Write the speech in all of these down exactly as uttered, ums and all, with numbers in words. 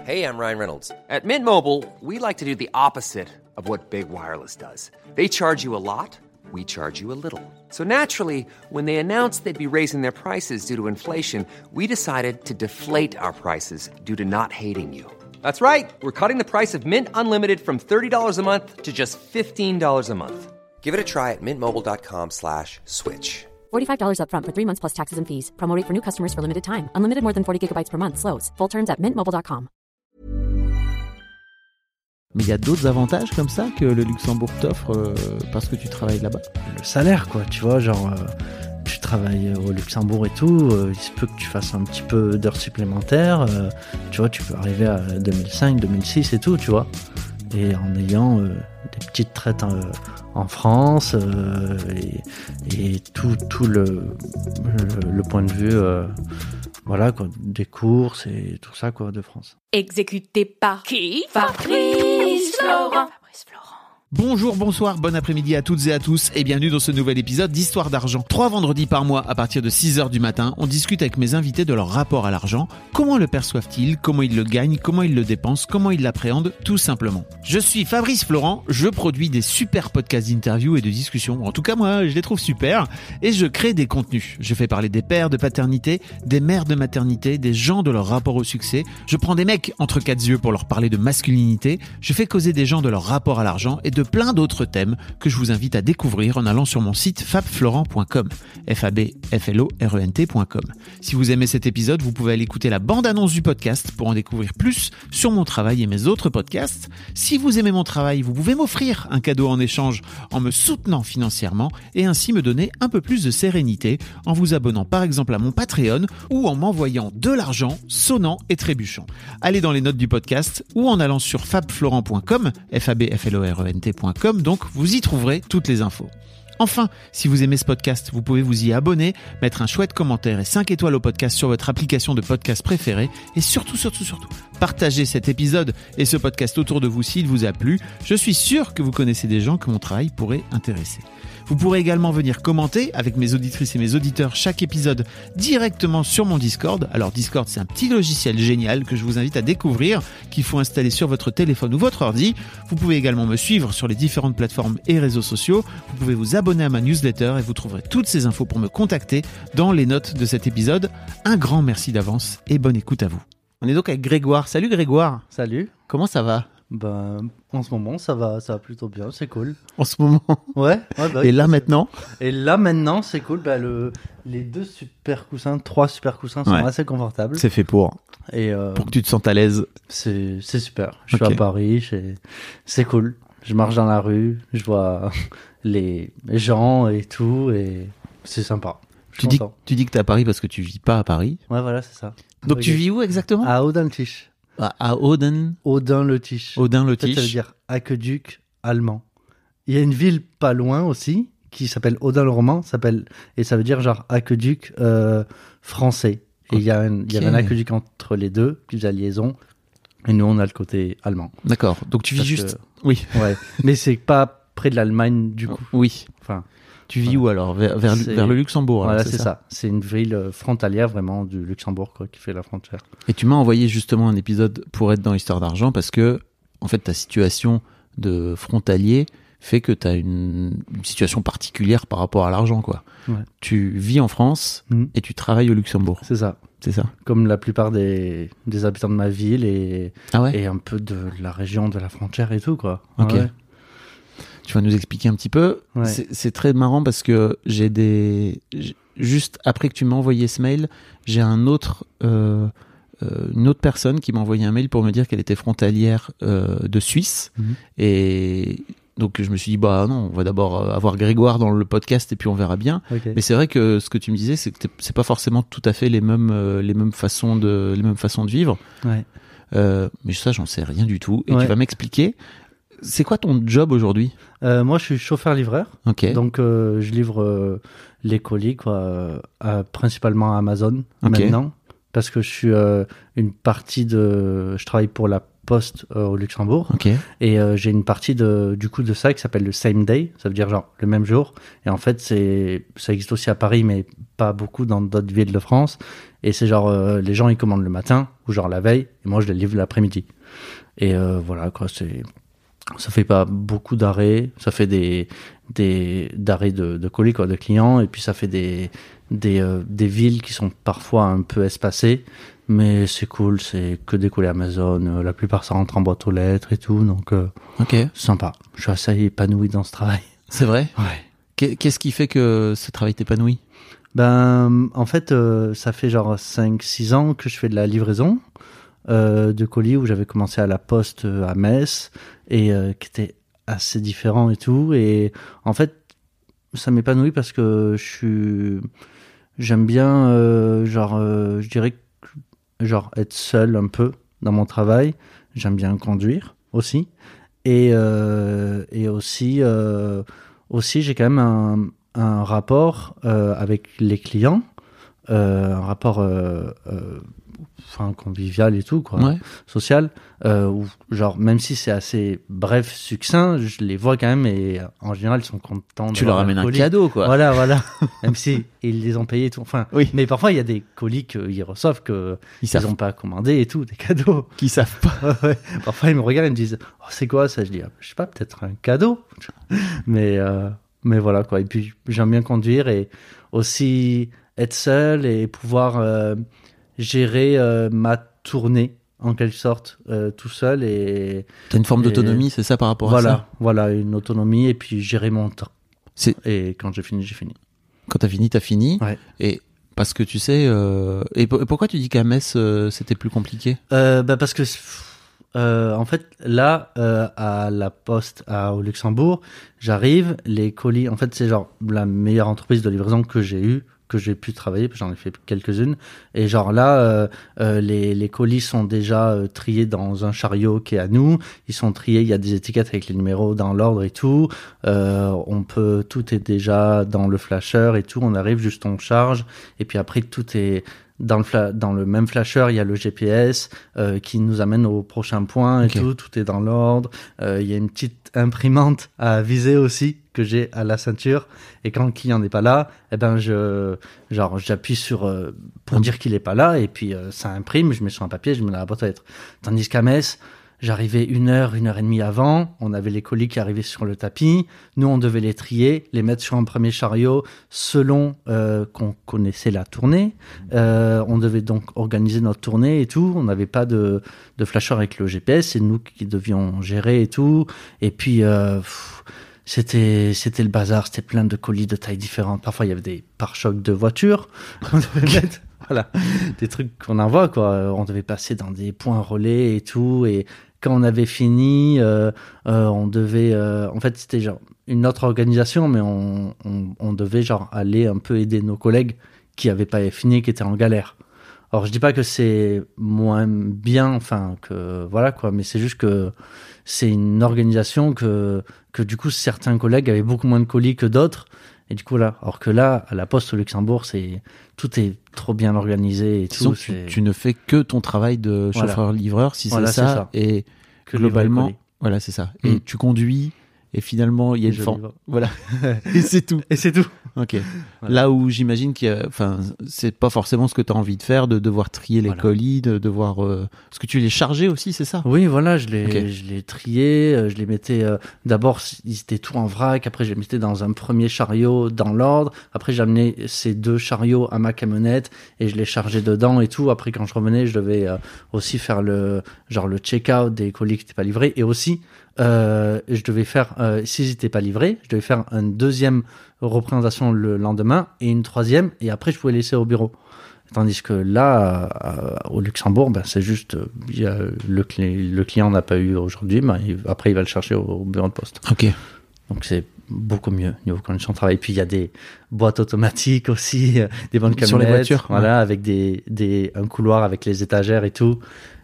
Hey, I'm Ryan Reynolds. At Mint Mobile, we like to do the opposite of what Big Wireless does. They charge you a lot, we charge you a little. So naturally, when they announced they'd be raising their prices due to inflation, we decided to deflate our prices due to not hating you. That's right. We're cutting the price of Mint Unlimited from thirty dollars a month to just fifteen dollars a month. Give it a try at mintmobile.com slash switch. forty-five dollars up front for three months plus taxes and fees. Promo rate for new customers for limited time. Unlimited more than forty gigabytes per month. Slows full terms at mint mobile dot com. Mais il y a d'autres avantages comme ça que le Luxembourg t'offre euh, parce que tu travailles là-bas. Le salaire, quoi, tu vois, genre, euh, tu travailles au Luxembourg et tout, euh, il se peut que tu fasses un petit peu d'heures supplémentaires, euh, tu vois, tu peux arriver à deux mille cinq, deux mille six et tout, tu vois. Et en ayant euh, des petites traites euh, en France euh, et, et tout, tout le, le, le point de vue... Euh, Voilà, quoi, des courses et tout ça, quoi, de France. Exécuté par qui? Fabrice Florent. Fabrice Florent. Bonjour, bonsoir, bon après-midi à toutes et à tous et bienvenue dans ce nouvel épisode d'Histoire d'argent. Trois vendredis par mois à partir de six heures du matin, on discute avec mes invités de leur rapport à l'argent, comment le perçoivent-ils, comment ils le gagnent, comment ils le dépensent, comment ils l'appréhendent, tout simplement. Je suis Fabrice Florent, je produis des super podcasts d'interviews et de discussions, en tout cas moi je les trouve super, et je crée des contenus. Je fais parler des pères de paternité, des mères de maternité, des gens de leur rapport au succès, je prends des mecs entre quatre yeux pour leur parler de masculinité, je fais causer des gens de leur rapport à l'argent et de plein d'autres thèmes que je vous invite à découvrir en allant sur mon site fabflorent point com, F A B F L O R E N T point com. Si vous aimez cet épisode, vous pouvez aller écouter la bande-annonce du podcast pour en découvrir plus sur mon travail et mes autres podcasts. Si vous aimez mon travail, vous pouvez m'offrir un cadeau en échange en me soutenant financièrement et ainsi me donner un peu plus de sérénité en vous abonnant par exemple à mon Patreon ou en m'envoyant de l'argent sonnant et trébuchant. Allez dans les notes du podcast ou en allant sur fabflorent point com, F A B F L O R E N T point com. Donc vous y trouverez toutes les infos. Enfin, si vous aimez ce podcast, vous pouvez vous y abonner, mettre un chouette commentaire et cinq étoiles au podcast sur votre application de podcast préférée et surtout, surtout, surtout, partagez cet épisode et ce podcast autour de vous s'il vous a plu. Je suis sûr que vous connaissez des gens que mon travail pourrait intéresser. Vous pourrez également venir commenter avec mes auditrices et mes auditeurs chaque épisode directement sur mon Discord. Alors Discord, c'est un petit logiciel génial que je vous invite à découvrir, qu'il faut installer sur votre téléphone ou votre ordi. Vous pouvez également me suivre sur les différentes plateformes et réseaux sociaux. Vous pouvez vous abonner à ma newsletter et vous trouverez toutes ces infos pour me contacter dans les notes de cet épisode. Un grand merci d'avance et bonne écoute à vous. On est donc avec Grégoire. Salut Grégoire. Salut. Comment ça va ? Ben, en ce moment, ça va, ça va plutôt bien, c'est cool. En ce moment. Ouais. ouais bah, et là maintenant. Et là maintenant, c'est cool. Bah, le, les deux super coussins, trois super coussins sont ouais. assez confortables. C'est fait pour. Et euh, pour que tu te sentes à l'aise. C'est, c'est super. Je okay. suis à Paris, c'est, c'est cool. Je marche dans la rue, je vois les gens et tout, et c'est sympa. Tu dis, tu dis que t'es à Paris parce que tu vis pas à Paris. Ouais, voilà, c'est ça. Donc okay. tu vis où exactement ? À Audun-le-Tiche. À, à Auden. Audun-le-Tiche. Audun-le-Tiche. En fait, ça veut dire aqueduc allemand. Il y a une ville pas loin aussi qui s'appelle Audun-le-Roman, s'appelle et ça veut dire genre aqueduc euh, français. Et il okay. y a un, il y avait un aqueduc entre les deux, puis la liaison. Et nous, on a le côté allemand. D'accord. Donc tu vis Parce juste. Que... Oui. Ouais. Mais c'est pas près de l'Allemagne du coup. Oui. Enfin. Tu vis où alors ? Vers, vers, vers le Luxembourg. Voilà, alors, c'est, c'est ça. ça. C'est une ville frontalière vraiment du Luxembourg quoi, qui fait la frontière. Et tu m'as envoyé justement un épisode pour être dans Histoire d'argent parce que, en fait, ta situation de frontalier fait que tu as une, une situation particulière par rapport à l'argent, quoi. Ouais. Tu vis en France mmh. et tu travailles au Luxembourg. C'est ça. C'est ça. Comme la plupart des, des habitants de ma ville et, ah ouais et un peu de la région de la frontière et tout, quoi. Ok. Ouais. Tu vas nous expliquer un petit peu. Ouais. C'est, c'est très marrant parce que j'ai des... Juste après que tu m'as envoyé ce mail, j'ai un autre, euh, euh, une autre personne qui m'a envoyé un mail pour me dire qu'elle était frontalière euh, de Suisse. Mm-hmm. Et donc je me suis dit, bah non, on va d'abord avoir Grégoire dans le podcast et puis on verra bien. Okay. Mais c'est vrai que ce que tu me disais, c'est que c'est pas forcément tout à fait les mêmes, euh, les mêmes façons de, les mêmes façons de vivre. Ouais. Euh, mais ça, j'en sais rien du tout. Et ouais. tu vas m'expliquer. C'est quoi ton job aujourd'hui ? euh, Moi, je suis chauffeur-livreur. Okay. Donc, euh, je livre euh, les colis, quoi, euh, à, principalement à Amazon okay. maintenant. Parce que je suis euh, une partie de... Je travaille pour la poste euh, au Luxembourg. Ok. Et euh, j'ai une partie de, du coup de ça qui s'appelle le same day, ça veut dire genre le même jour. Et en fait, c'est, ça existe aussi à Paris, mais pas beaucoup dans d'autres villes de France. Et c'est genre, euh, les gens ils commandent le matin ou genre la veille, et moi je les livre l'après-midi. Et euh, voilà quoi, c'est, ça fait pas beaucoup d'arrêts, ça fait des, des d'arrêts de, de colis quoi, de clients, et puis ça fait des, des, euh, des villes qui sont parfois un peu espacées. Mais c'est cool, c'est que des colis Amazon. Euh, la plupart, ça rentre en boîte aux lettres et tout. Donc, euh, Ok. sympa. Je suis assez épanoui dans ce travail. C'est vrai. Ouais. Qu'est- Qu'est-ce qui fait que ce travail t'épanouit? Ben, en fait, euh, ça fait genre cinq six ans que je fais de la livraison euh, de colis, où j'avais commencé à la poste euh, à Metz, et euh, qui était assez différent et tout. Et en fait, ça m'épanouit parce que je suis... J'aime bien, euh, genre, euh, je dirais, que- genre, être seul un peu dans mon travail. J'aime bien conduire aussi. Et, euh, et aussi, euh, aussi j'ai quand même un, un rapport euh, avec les clients, euh, un rapport euh, euh, enfin, convivial et tout, quoi, Ouais. social, euh, où, genre, même si c'est assez bref, succinct, je les vois quand même, et en général, ils sont contents. Tu leur d'avoir amènes un colis. cadeau, quoi. Voilà, voilà. Même si ils les ont payés et tout. Enfin, Oui. mais parfois, il y a des colis qu'ils reçoivent que Ils ils savent, n'ont pas commandé et tout, des cadeaux. qu'ils savent pas. Ouais, ouais. Parfois, ils me regardent et me disent, oh, c'est quoi ça? Je dis, ah, je sais pas, peut-être un cadeau. Mais, euh, mais voilà, quoi. Et puis, j'aime bien conduire, et aussi être seul et pouvoir euh, gérer euh, ma tournée, en quelque sorte, euh, tout seul. Et T'as une forme Et- d'autonomie, c'est ça, par rapport à voilà, ça? voilà, une autonomie, et puis gérer mon temps. C'est- Et quand j'ai fini, j'ai fini. Quand t'as fini, t'as fini. Ouais. Et parce que tu sais, euh, et po- pourquoi tu dis qu'à Metz, euh, c'était plus compliqué? Euh, bah parce que euh, en fait là euh, à la poste à, au Luxembourg, j'arrive, les colis, en fait c'est genre la meilleure entreprise de livraison que j'ai eue, que j'ai pu travailler, j'en ai fait quelques-unes, et genre là euh, euh, les, les colis sont déjà euh, triés dans un chariot qui est à nous, ils sont triés, il y a des étiquettes avec les numéros dans l'ordre et tout, euh, on peut, tout est déjà dans le flasher et tout, on arrive juste, on charge, et puis après tout est dans le, fla- dans le même flasher, il y a le G P S euh, qui nous amène au prochain point et Ok. tout, tout est dans l'ordre. Euh, il y a une petite imprimante à viser aussi que j'ai à la ceinture, et quand le client n'est pas là, eh ben je genre j'appuie sur euh, pour Hum. dire qu'il est pas là, et puis euh, ça imprime, je mets sur un papier, je mets dans la boîte aux lettres. Tandis qu'à Metz, j'arrivais une heure, une heure et demie avant, on avait les colis qui arrivaient sur le tapis, nous on devait les trier, les mettre sur un premier chariot selon euh, qu'on connaissait la tournée, euh, on devait donc organiser notre tournée et tout, on n'avait pas de, de flasher avec le G P S, c'est nous qui devions gérer et tout, et puis euh, pff, c'était c'était le bazar, c'était plein de colis de tailles différentes, parfois il y avait des pare-chocs de voitures qu'on devait mettre. Voilà, des trucs qu'on envoie, quoi. On devait passer dans des points relais et tout, et quand on avait fini, euh, euh, on devait, euh, en fait, c'était genre une autre organisation, mais on, on, on devait genre aller un peu aider nos collègues qui avaient pas fini, qui étaient en galère. Alors, je dis pas que c'est moins bien, enfin, que voilà, quoi, mais c'est juste que c'est une organisation que, que du coup, certains collègues avaient beaucoup moins de colis que d'autres. Et du coup, là, alors que là, à la Poste au Luxembourg, c'est, tout est trop bien organisé et Disons tout. que tu, c'est tu ne fais que ton travail de Voilà. chauffeur-livreur, si Voilà, c'est c'est ça, ça. et que livrer le globalement, colis. voilà, c'est ça. Mm. Et tu conduis, et finalement, il y a Et une je forme. livre. Voilà. Et c'est tout. Et c'est tout. Ok. Voilà. Là où j'imagine que, enfin, c'est pas forcément ce que tu as envie de faire, de devoir trier les Voilà. colis, de devoir, euh... parce que tu les chargeais aussi, c'est ça? Oui, voilà, je les, Ok. je les triais, euh, je les mettais, euh, d'abord, ils étaient tout en vrac, après, je les mettais dans un premier chariot dans l'ordre, après, j'amenais ces deux chariots à ma camionnette, et je les chargeais dedans et tout. Après, quand je revenais, je devais euh, aussi faire le, genre, le check-out des colis qui n'étaient pas livrés, et aussi, euh, je devais faire, euh, s'ils n'étaient pas livrés, je devais faire une deuxième représentation le lendemain, et une troisième, et après, je pouvais laisser au bureau. Tandis que là, euh, au Luxembourg, ben, c'est juste, euh, il y a le, cli- le client n'a pas eu aujourd'hui, ben, il- après il va le chercher au, au bureau de poste. Ok. Donc c'est beaucoup mieux niveau conditions de travail. Puis il y a des boîtes automatiques aussi, euh, des bonnes camionnettes, Sur les voitures, voilà, avec des, des, un couloir avec les étagères et tout.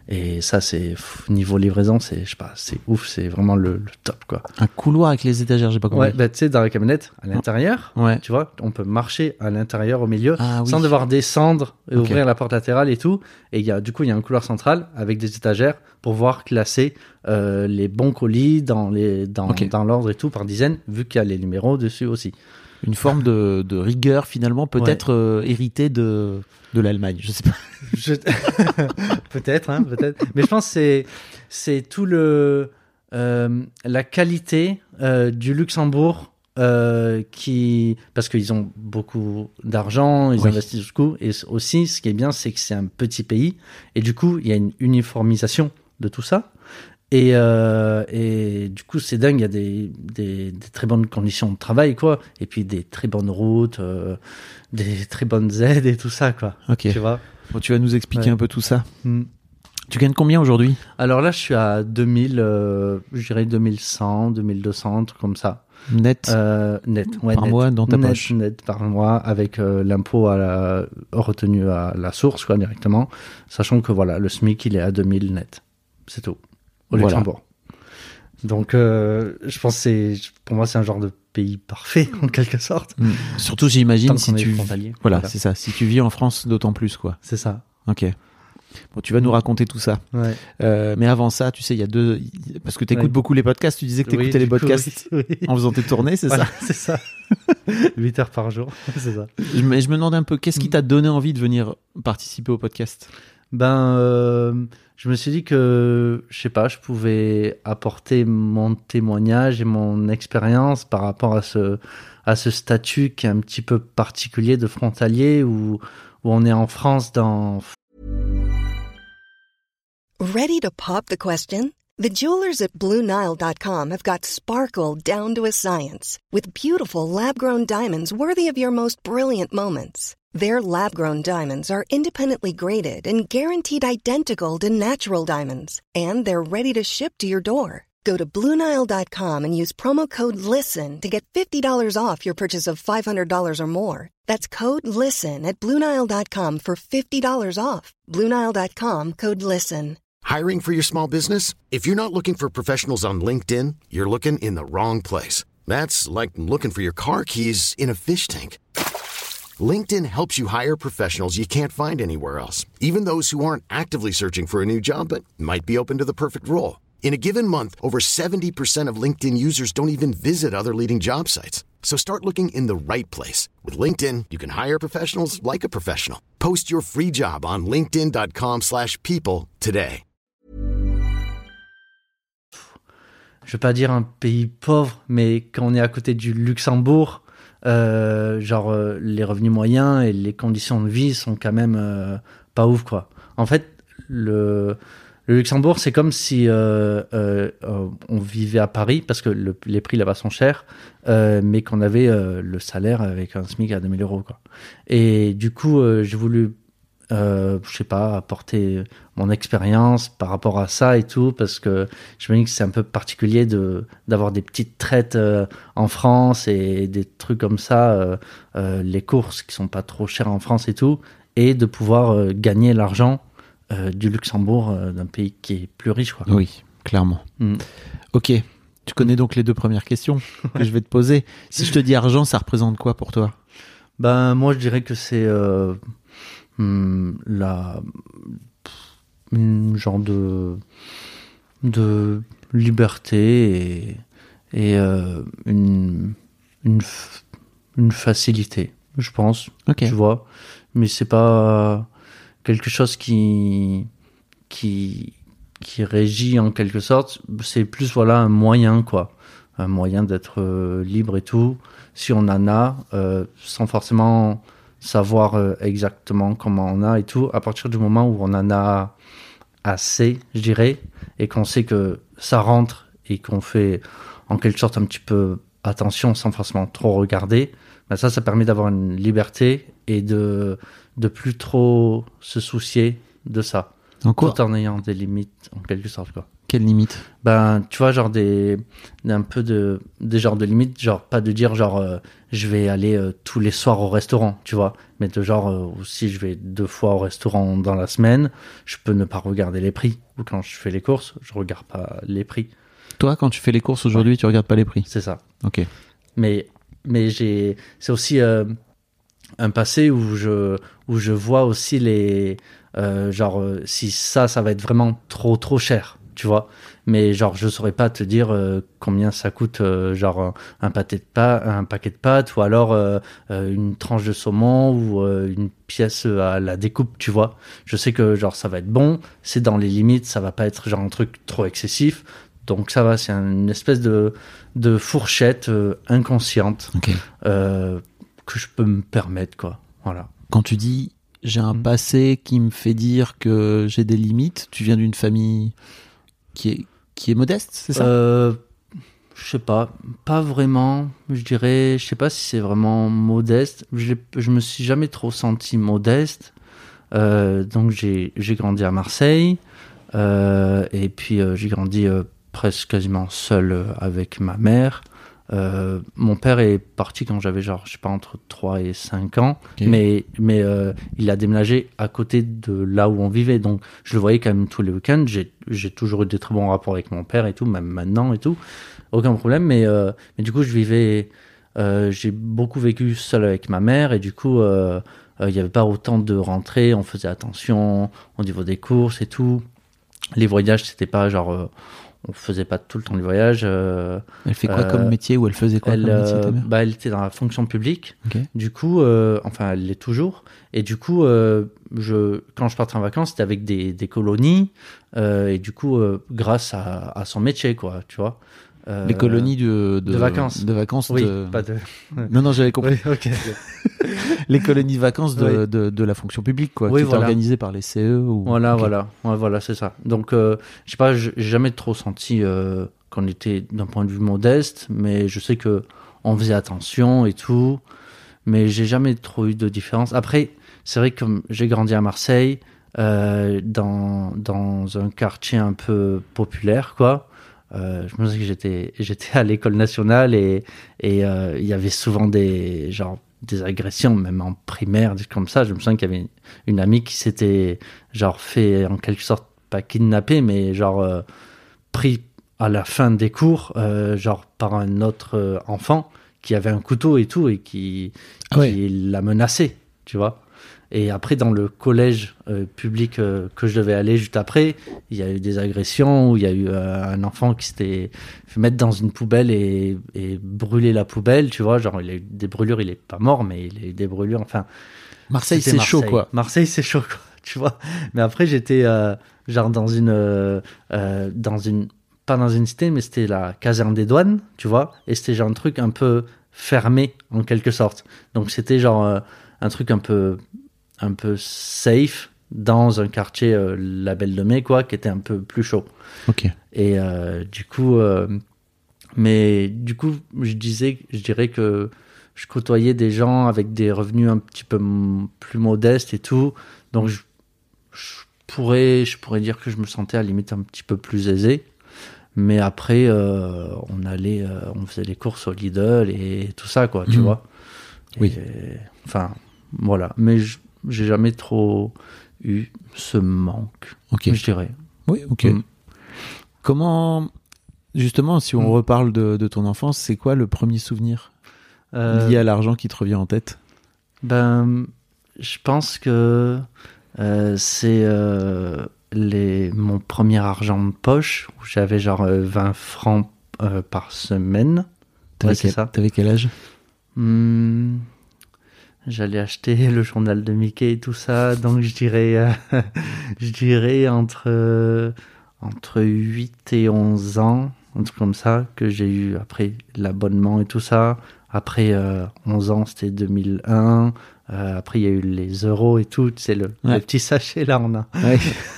Et ça, c'est pff, niveau livraison, c'est je sais pas, c'est ouf, c'est vraiment le, le top quoi. Un couloir avec les étagères, j'ai pas compris. Ouais, bah tu sais dans la camionnette à l'intérieur, Ouais. tu vois, on peut marcher à l'intérieur au milieu Ah, oui. sans devoir descendre et Ok. ouvrir la porte latérale et tout. Et il y a du coup il y a un couloir central avec des étagères pour pouvoir classer euh, les bons colis dans les dans Ok. dans l'ordre et tout par dizaines, vu qu'il y a les numéros dessus aussi. Une forme de, de rigueur finalement, peut-être euh, héritée de, de l'Allemagne, je sais pas. Je... peut-être, hein, peut-être. Mais je pense que c'est, c'est tout le, euh, la qualité euh, du Luxembourg euh, qui, parce qu'ils ont beaucoup d'argent, ils Oui. investissent beaucoup. Et aussi, ce qui est bien, c'est que c'est un petit pays. Et du coup, il y a une uniformisation de tout ça. Et, euh, et du coup, c'est dingue, il y a des, des, des très bonnes conditions de travail, quoi. Et puis des très bonnes routes, euh, des très bonnes aides et tout ça, quoi. Ok. Tu vois? Bon, tu vas nous expliquer Ouais. un peu tout ça. Mm. Tu gagnes combien aujourd'hui? Alors là, je suis à deux mille, euh, je dirais deux mille cent, deux mille deux cents, un truc comme ça. Net Euh, net, ouais, par net. mois dans ta net, poche. Net par mois, avec euh, l'impôt à la, retenu à la source, quoi, directement. Sachant que voilà, le SMIC, il est à deux mille net. C'est tout. Au Voilà. Luxembourg. Donc, euh, je pense que c'est, pour moi, c'est un genre de pays parfait, en quelque sorte. Mm. Surtout, j'imagine, Tant si qu'on est tu... frontalier. Voilà, Voilà. c'est ça. Si tu vis en France, d'autant plus, quoi. C'est ça. Ok. Bon, tu vas nous raconter tout ça. Ouais. Euh, mais avant ça, tu sais, il y a deux... Parce que tu écoutes Ouais. beaucoup les podcasts, tu disais que tu Oui, écoutais les du coup, podcasts oui, oui. en faisant tes tournées, c'est Voilà, ça? c'est ça. huit heures par jour, c'est ça. Je me, je me demandais un peu, qu'est-ce qui Mm. t'a donné envie de venir participer au podcast? Ben, euh, je me suis dit que, je sais pas, je pouvais apporter mon témoignage et mon expérience par rapport à ce, à ce statut qui est un petit peu particulier de frontalier où, où on est en France dans... Ready to pop the question? The jewelers at Blue Nile dot com have got sparkle down to a science with beautiful lab-grown diamonds worthy of your most brilliant moments. Their lab-grown diamonds are independently graded and guaranteed identical to natural diamonds, and they're ready to ship to your door. Go to Blue Nile dot com and use promo code LISTEN to get fifty dollars off your purchase of five hundred dollars or more. That's code LISTEN at Blue Nile dot com for fifty dollars off. Blue Nile dot com, code LISTEN. Hiring for your small business? If you're not looking for professionals on LinkedIn, you're looking in the wrong place. That's like looking for your car keys in a fish tank. LinkedIn helps you hire professionals you can't find anywhere else, even those who aren't actively searching for a new job but might be open to the perfect role. In a given month, over seventy percent of LinkedIn users don't even visit other leading job sites. So start looking in the right place. With LinkedIn, you can hire professionals like a professional. Post your free job on linkedin dot com slash people today. Je vais pas dire un pays pauvre, mais quand on est à côté du Luxembourg, euh, genre euh, les revenus moyens et les conditions de vie sont quand même euh, pas ouf, quoi. En fait, le, le Luxembourg, c'est comme si euh, euh, euh, on vivait à Paris, parce que le, les prix là-bas sont chers, euh, mais qu'on avait euh, le salaire avec un SMIC à deux mille euros, quoi. Et du coup, euh, j'ai voulu Euh, je sais pas, apporter mon expérience par rapport à ça et tout, parce que je me dis que c'est un peu particulier de d'avoir des petites traites euh, en France et des trucs comme ça, euh, euh, les courses qui sont pas trop chères en France et tout, et de pouvoir euh, gagner l'argent euh, du Luxembourg, euh, d'un pays qui est plus riche, quoi. Oui, clairement. Mm. Ok, tu connais donc les deux premières questions que je vais te poser. Si je te dis argent, ça représente quoi pour toi? Ben moi je dirais que c'est euh, hum, la une genre de de liberté et, et euh, une une f- une facilité, je pense. Ok. Tu vois, mais c'est pas quelque chose qui qui qui régit en quelque sorte. C'est plus voilà un moyen, quoi, un moyen d'être euh, libre et tout, si on en a, euh, sans forcément savoir euh, exactement comment on a et tout. À partir du moment où on en a assez, je dirais, et qu'on sait que ça rentre et qu'on fait en quelque sorte un petit peu attention sans forcément trop regarder, ben ça, ça permet d'avoir une liberté et de de plus trop se soucier de ça. En quoi? Tout en ayant des limites, en quelque sorte, quoi. Quelle limite? Ben, tu vois, genre des, un peu de, des genres de limites, genre pas de dire genre euh, je vais aller euh, tous les soirs au restaurant, tu vois, mais de genre euh, si je vais deux fois au restaurant dans la semaine, je peux ne pas regarder les prix. Ou quand je fais les courses, je regarde pas les prix. Toi, quand tu fais les courses aujourd'hui, ouais. tu regardes pas les prix? C'est ça. Ok. Mais, mais j'ai, c'est aussi euh, un passé où je, où je vois aussi les, euh, genre euh, si ça, ça va être vraiment trop, trop cher. Tu vois, mais genre je saurais pas te dire euh, combien ça coûte euh, genre un, un pâté de pâtes, un paquet de pâtes ou alors euh, euh, une tranche de saumon ou euh, une pièce à la découpe, tu vois. Je sais que genre ça va être bon, c'est dans les limites, ça va pas être genre un truc trop excessif. Donc ça va, c'est une espèce de de fourchette euh, inconsciente okay. euh, que je peux me permettre, quoi. Voilà. Quand tu dis j'ai un mmh. passé qui me fait dire que j'ai des limites, tu viens d'une famille qui est, qui est modeste, c'est ça? euh, Je sais pas, pas vraiment. Je dirais, je sais pas si c'est vraiment modeste. Je, je me suis jamais trop senti modeste. Euh, donc j'ai, j'ai grandi à Marseille. Euh, et puis euh, j'ai grandi euh, presque quasiment seul euh, avec ma mère. Euh, mon père est parti quand j'avais genre, je sais pas, entre trois et cinq ans, okay. mais, mais euh, il a déménagé à côté de là où on vivait, donc je le voyais quand même tous les week-ends. J'ai, j'ai toujours eu des très bons rapports avec mon père et tout, même maintenant et tout, aucun problème, mais, euh, mais du coup je vivais, euh, j'ai beaucoup vécu seul avec ma mère et du coup euh, euh, il n'y avait pas autant de rentrées, on faisait attention au niveau des courses et tout. Les voyages c'était pas genre... Euh, on faisait pas tout le temps du voyage. Euh, elle fait quoi euh, comme métier ou elle faisait quoi elle, comme métier ta mère? Bah, elle était dans la fonction publique. Okay. Du coup, euh, enfin, elle l'est toujours. Et du coup, euh, je, quand je partais en vacances, c'était avec des, des colonies. Euh, et du coup, euh, grâce à, à son métier, quoi, tu vois. Euh, Les colonies de, de, de vacances. De vacances. Oui, de... pas de. Non, non, j'avais compris. Oui, ok. Les colonies de vacances de, oui. de, de la fonction publique, quoi, oui, qui voilà. étaient organisées par les C E. Ou... Voilà, okay. voilà, ouais, voilà, c'est ça. Donc, euh, je sais pas, j'ai jamais trop senti euh, qu'on était d'un point de vue modeste, mais je sais que on faisait attention et tout, mais j'ai jamais trop eu de différence. Après, c'est vrai que comme j'ai grandi à Marseille, euh, dans dans un quartier un peu populaire, quoi. Euh, je me souviens que j'étais j'étais à l'école nationale et et euh, il y avait souvent des genre des agressions, même en primaire, des comme ça. Je me souviens qu'il y avait une, une amie qui s'était genre fait en quelque sorte pas kidnapper, mais genre euh, pris à la fin des cours, euh, genre par un autre euh, enfant qui avait un couteau et tout et qui, ah ouais. qui l'a menacé, tu vois. Et après, dans le collège euh, public euh, que je devais aller juste après, il y a eu des agressions où il y a eu euh, un enfant qui s'était fait mettre dans une poubelle et, et brûler la poubelle, tu vois. Genre, il a eu des brûlures, il est pas mort, mais il a eu des brûlures, enfin... Marseille, c'est Marseille. chaud, quoi. Marseille, c'est chaud, quoi, tu vois. Mais après, j'étais euh, genre dans une... Euh, euh, dans une... Pas dans une cité, mais c'était la caserne des douanes, tu vois. Et c'était genre un truc un peu fermé, en quelque sorte. Donc, c'était genre euh, un truc un peu... un peu safe dans un quartier euh, la Belle de Mai, quoi, qui était un peu plus chaud. Ok. Et euh, du coup, euh, mais du coup, je disais, je dirais que je côtoyais des gens avec des revenus un petit peu m- plus modestes et tout, donc je, je pourrais, je pourrais dire que je me sentais à la limite un petit peu plus aisé. Mais après, euh, on allait, euh, on faisait les courses au Lidl et tout ça, quoi, tu mmh. vois. Et, oui. Enfin, voilà. Mais je, j'ai jamais trop eu ce manque, okay. je dirais. Oui, ok. Mm. Comment, justement, si on mm. reparle de, de ton enfance, c'est quoi le premier souvenir euh, lié à l'argent qui te revient en tête? Ben, je pense que euh, c'est euh, les, mon premier argent de poche, où j'avais genre euh, vingt francs euh, par semaine. T'avais, ouais, c'est quel, ça. T'avais quel âge? hmm, J'allais acheter le journal de Mickey et tout ça, donc je dirais, euh, je dirais entre, euh, entre huit et onze ans, un truc comme ça, que j'ai eu après l'abonnement et tout ça. Après euh, onze ans, c'était deux mille un. Euh, après, il y a eu les euros et tout. C'est le, ouais. le petit sachet, là, on a. Ouais.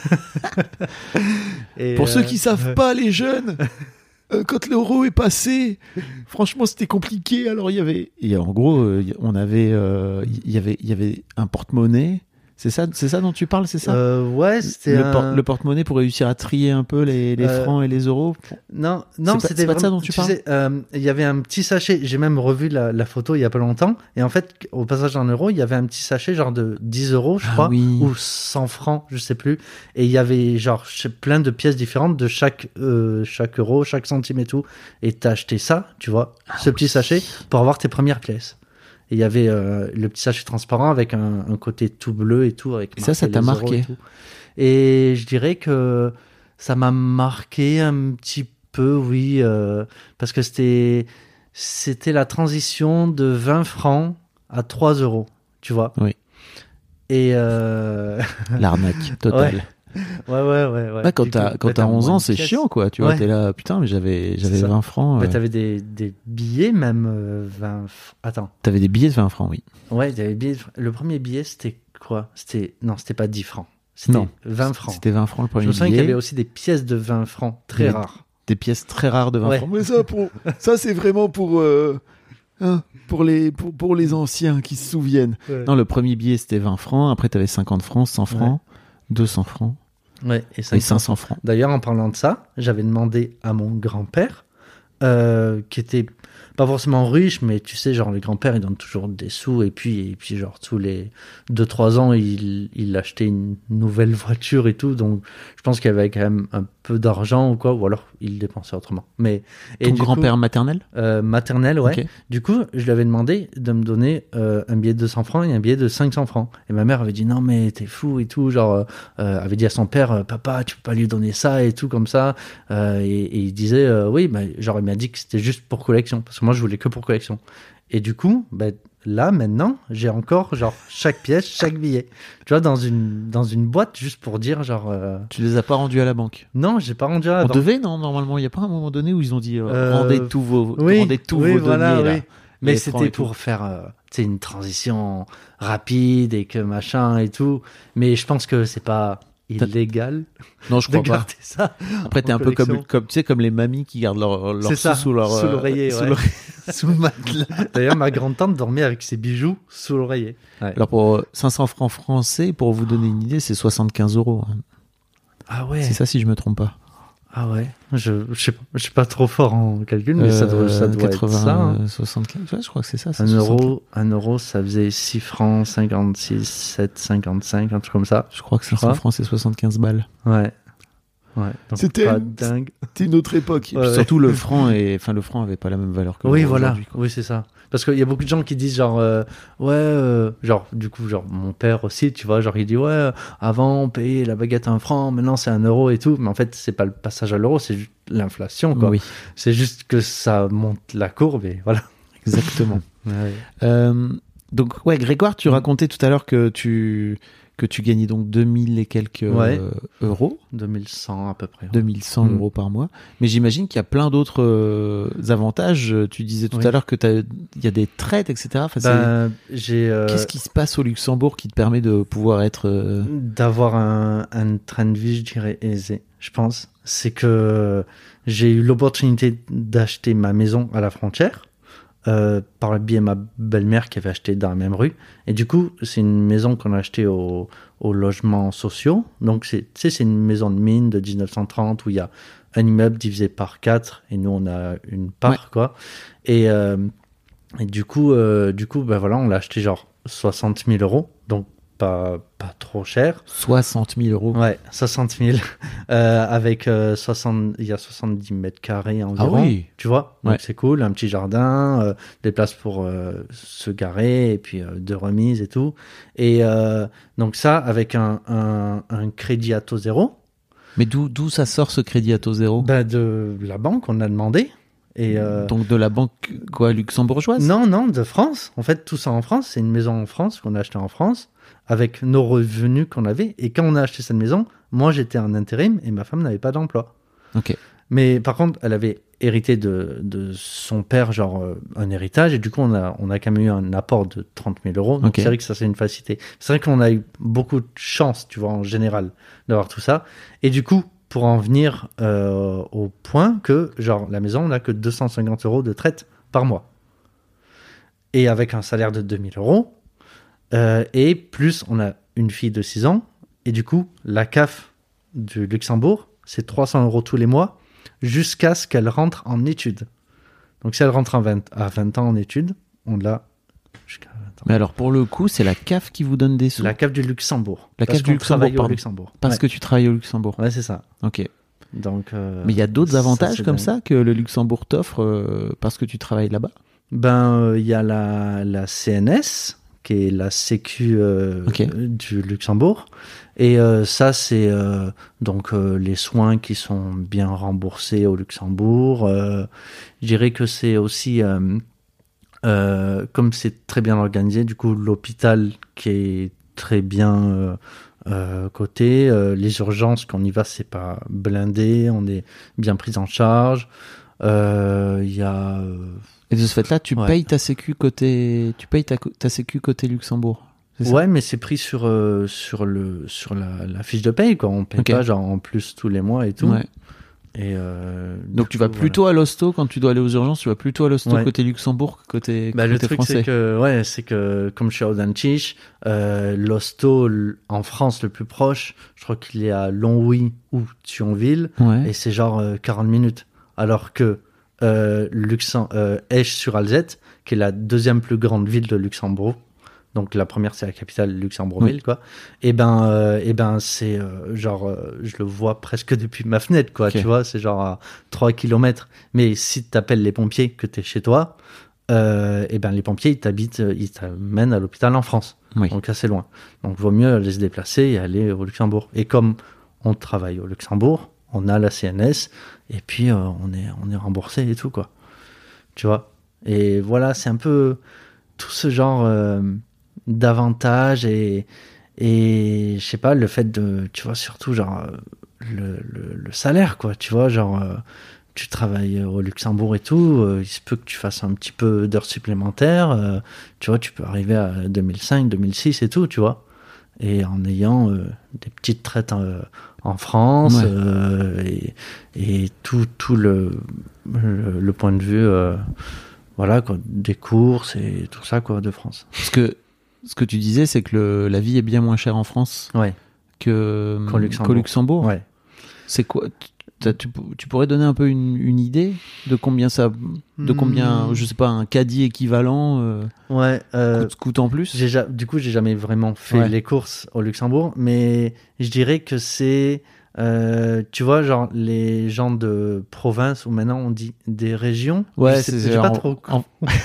et, Pour euh, ceux qui savent euh... pas, les jeunes... Quand l'euro est passé, franchement, c'était compliqué. Alors, il y avait, et en gros, on avait, il y avait, il y avait un porte-monnaie. C'est ça, c'est ça dont tu parles, c'est ça euh, Ouais, c'était le, un... por- le porte-monnaie pour réussir à trier un peu les, les Euh, francs et les euros. Non, non, C'est pas- c'était c'est pas de ça vraiment- dont tu parles sais, euh, il y avait un petit sachet. J'ai même revu la, la photo il y a pas longtemps. Et en fait, au passage en euros, il y avait un petit sachet genre de dix euros, je Ah crois, oui. ou cent francs, je sais plus. Et il y avait genre je sais, plein de pièces différentes de chaque euh, chaque euro, chaque centime et tout. Et t'as acheté ça, tu vois, Ah ce petit sachet pour avoir tes premières pièces. Et il y avait euh, le petit sachet transparent avec un, un côté tout bleu et tout. Avec Et ça, ça marqué t'a les euros marqué et tout. Et je dirais que ça m'a marqué un petit peu, oui, euh, parce que c'était c'était la transition de vingt francs à trois euros, tu vois. Oui. Et euh... L'arnaque totale. ouais, ouais, ouais, ouais. Ouais, quand Du t'as, coup, quand bah, t'as onze moins ans, de c'est pièces. chiant, quoi. Tu vois, Ouais. t'es là, putain, mais j'avais, j'avais C'est ça. vingt francs. Bah, euh, t'avais des, des billets, même euh, vingt. f- Attends. T'avais des billets de vingt francs, oui. Ouais, t'avais des billets. Le premier billet, c'était quoi? C'était non, c'était pas dix francs. C'était Non. vingt francs. C'était vingt francs le Je premier me souviens qu'il y billet. avait aussi des pièces de vingt francs très Il y avait- rares. Des pièces très rares de vingt Ouais. francs. Mais ça, pour, ça c'est vraiment pour, euh, hein, pour, les, pour, pour les anciens qui se souviennent. Ouais. Non, le premier billet, c'était vingt francs. Après, t'avais cinquante francs, cent francs, deux cents francs Ouais, et et cinq cents. cinq cents francs. D'ailleurs, en parlant de ça, j'avais demandé à mon grand-père, euh, qui était pas forcément riche, mais tu sais, genre, les grands-pères, ils donnent toujours des sous, et puis, et puis genre, tous les deux trois ans, il, il achetait une nouvelle voiture et tout, donc je pense qu'il y avait quand même un peu d'argent ou quoi, ou alors il dépensait autrement. Mais, et Ton du grand-père coup, maternel euh, maternel, ouais. Ok. Du coup, je lui avais demandé de me donner euh, un billet de deux cents francs et un billet de cinq cents francs. Et ma mère avait dit non, mais t'es fou et tout. Genre, euh, euh, avait dit à son père, euh, papa, tu peux pas lui donner ça et tout comme ça. Euh, et, et il disait, euh, oui, bah, genre, il m'a dit que c'était juste pour collection. Parce que moi, je voulais que pour collection. Et du coup, bah, là, maintenant, j'ai encore, genre, chaque pièce, chaque billet. Tu vois, dans une, dans une boîte, juste pour dire, genre, euh, Tu les as pas rendus à la banque. non, j'ai pas rendu à la On banque. devait, non, normalement. Il n'y a pas un moment donné où ils ont dit euh, Euh, rendez tous vos, Oui, rendez tous oui, vos voilà, deniers, là. oui. Mais les francs c'était et tout. pour faire euh, tu sais, une transition rapide et que machin et tout. Mais je pense que c'est pas illégal Non, je de crois pas. garder ça. Après, t'es en un peu comme, collection. comme, tu sais, comme les mamies qui gardent leur, leur C'est ça, sous sous leur, sous euh, l'oreiller, sous ouais. l'oreiller. Sous le matelas. D'ailleurs, ma grande-tante dormait avec ses bijoux sous l'oreiller. Ouais. Alors, pour euh, cinq cents francs français, pour vous donner une idée, c'est soixante-quinze euros. hein. Ah ouais. C'est ça, si je me trompe pas. Ah ouais. Je je sais pas, je suis pas trop fort en calcul, mais ça doit, ça Euh, doit être ça. hein. euh, soixante-quinze, ouais, je crois que c'est ça. c'est Un soixante-quinze. euro, un euro, ça faisait six francs, cinquante-six, sept, cinquante-cinq, un truc comme ça. Je crois que cinq cents crois. francs, c'est soixante-quinze balles. Ouais. Ouais. Donc C'était pas une- dingue. C'était une autre époque. Et Ouais, puis ouais. surtout, le franc et, enfin, le franc avait pas la même valeur que Oui, l'euro voilà. aujourd'hui, quoi. Oui, c'est ça. Parce qu'il y a beaucoup de gens qui disent genre, euh, ouais, euh, genre, du coup, genre, mon père aussi, tu vois, genre, il dit, ouais, euh, avant, on payait la baguette un franc, maintenant, c'est un euro et tout. Mais en fait, c'est pas le passage à l'euro, c'est juste l'inflation, quoi. Oui, C'est juste que ça monte la courbe et voilà. exactement. Ouais. Euh, donc, ouais, Grégoire, tu racontais tout à l'heure que tu, que tu gagnais donc deux mille et quelques Ouais. euh, euros, deux mille cent à peu près. deux mille cent Mm. euros par mois. Mais j'imagine qu'il y a plein d'autres euh, avantages. Tu disais tout Oui. à l'heure que t'as- il y a des traites, et cetera. Enfin, c'est- Ben, j'ai euh, Qu'est-ce qui se passe au Luxembourg qui te permet de pouvoir être... euh, d'avoir un, un train de vie, je dirais, aisé, je pense. C'est que j'ai eu l'opportunité d'acheter ma maison à la frontière euh, par le biais de ma belle-mère qui avait acheté dans la même rue. Et du coup, c'est une maison qu'on a achetée au, au logements sociaux. Donc, c'est, tu sais, c'est une maison de mine de dix-neuf cent trente où il y a un immeuble divisé par quatre et nous, on a une part, Ouais. quoi. Et, euh, et du coup, euh, du coup, ben voilà, on l'a acheté genre soixante mille euros. Donc, pas, pas trop cher. soixante mille euros. Ouais, soixante mille. Euh, avec euh, soixante, il y a soixante-dix mètres carrés environ. Ah oui. Tu vois, donc Ouais. c'est cool. Un petit jardin, euh, des places pour euh, se garer, et puis euh, deux remises et tout. Et euh, donc ça, avec un, un, un crédit à taux zéro, Mais d'où d'où ça sort ce crédit à taux zéro ben de la banque, on a demandé. Et euh, Donc de la banque quoi luxembourgeoise non, non, de France. En fait, tout ça en France. C'est une maison en France qu'on a achetée en France avec nos revenus qu'on avait. Et quand on a acheté cette maison, moi j'étais en intérim et ma femme n'avait pas d'emploi. Ok. Mais par contre, elle avait hérité de, de son père, genre euh, un héritage, et du coup, on a, on a quand même eu un apport de trente mille euros. Donc, Ok. c'est vrai que ça, c'est une facilité. C'est vrai qu'on a eu beaucoup de chance, tu vois, en général, d'avoir tout ça. Et du coup, pour en venir euh, au point que, genre, la maison, on n'a que deux cent cinquante euros de traite par mois. Et avec un salaire de deux mille euros, euh, et plus, on a une fille de six ans, et du coup, la C A F du Luxembourg, c'est trois cents euros tous les mois, jusqu'à ce qu'elle rentre en études. Donc si elle rentre à vingt, à vingt ans en études, on l'a jusqu'à vingt ans. Mais alors, pour le coup, c'est la C A F qui vous donne des sous. La C A F du Luxembourg. La C A F Parce du qu'on Luxembourg, travaille au pardon. Luxembourg. Parce Ouais. que tu travailles au Luxembourg. Ouais, c'est ça. Ok. Donc, euh, Mais il y a d'autres ça, avantages c'est comme dingue. ça que le Luxembourg t'offre euh, parce que tu travailles là-bas? Ben, il euh, y a la, la C N S, qui est la Sécu euh, Ok. du Luxembourg. Et euh, ça, c'est euh, donc euh, les soins qui sont bien remboursés au Luxembourg. Euh, je dirais que c'est aussi, euh, euh, comme c'est très bien organisé, du coup, l'hôpital qui est très bien euh, euh, coté. Euh, les urgences, quand on y va, c'est pas blindé, on est bien pris en charge. Il euh, y a... Euh, Et de ce fait-là, tu Ouais. payes ta sécu côté, tu payes ta, ta sécu côté Luxembourg. C'est ça? Ouais, mais c'est pris sur, euh, sur, le, sur la, la fiche de paye, quoi. On paye Ok. pas genre en plus tous les mois et tout. Ouais. Et euh, Donc du tu vas coup, plutôt à l'hosto quand tu dois aller aux urgences, tu vas plutôt à l'hosto Ouais. côté Luxembourg que côté, Bah, le côté truc, français. c'est que, ouais, c'est que, comme je suis à Audenchich, euh, l'hosto, l- en France, le plus proche, je crois qu'il est à Longwy ou Thionville, Ouais. et c'est genre euh, quarante minutes. Alors que, euh, Luxem- euh, Esch-sur-Alzette, qui est la deuxième plus grande ville de Luxembourg, donc la première, c'est la capitale Luxembourgville, Oui. quoi, et ben, euh, et ben, c'est, euh, genre, euh, je le vois presque depuis ma fenêtre, quoi, Ok. tu vois, c'est genre à trois kilomètres. Mais si t'appelles les pompiers, que t'es chez toi, euh, et ben les pompiers ils t'habitent, euh, ils t'amènent à l'hôpital en France, Oui. donc assez loin. Donc vaut mieux aller se déplacer et aller au Luxembourg. Et comme on travaille au Luxembourg, on a la C N S et puis euh, on est on est remboursé et tout, quoi. Tu vois. Et voilà, c'est un peu tout ce genre euh, d'avantages et et je sais pas, le fait de, tu vois, surtout genre euh, le, le le salaire, quoi. Tu vois, genre euh, tu travailles au Luxembourg et tout, euh, il se peut que tu fasses un petit peu d'heures supplémentaires, euh, tu vois, tu peux arriver à deux mille cinq, deux mille six et tout, tu vois, et en ayant euh, des petites traites euh, en France, Ouais. euh, et, et tout, tout le, le, le point de vue, euh, voilà, quoi, des courses et tout ça, quoi, de France. Parce que ce que tu disais, c'est que le, la vie est bien moins chère en France Ouais, que Qu'au Luxembourg. qu'au Luxembourg. ouais. C'est quoi? t'as- Tu, tu pourrais donner un peu une, une idée de combien ça, de combien, Hmm. je sais pas, un caddie équivalent euh, Ouais, euh, coûte, coûte en plus? J'ai ja- du coup, j'ai jamais vraiment fait Ouais. les courses au Luxembourg, mais je dirais que c'est, euh, tu vois, genre les gens de province ou maintenant on dit des régions. Ouais, Je sais- c'est j'ai pas en- trop, en-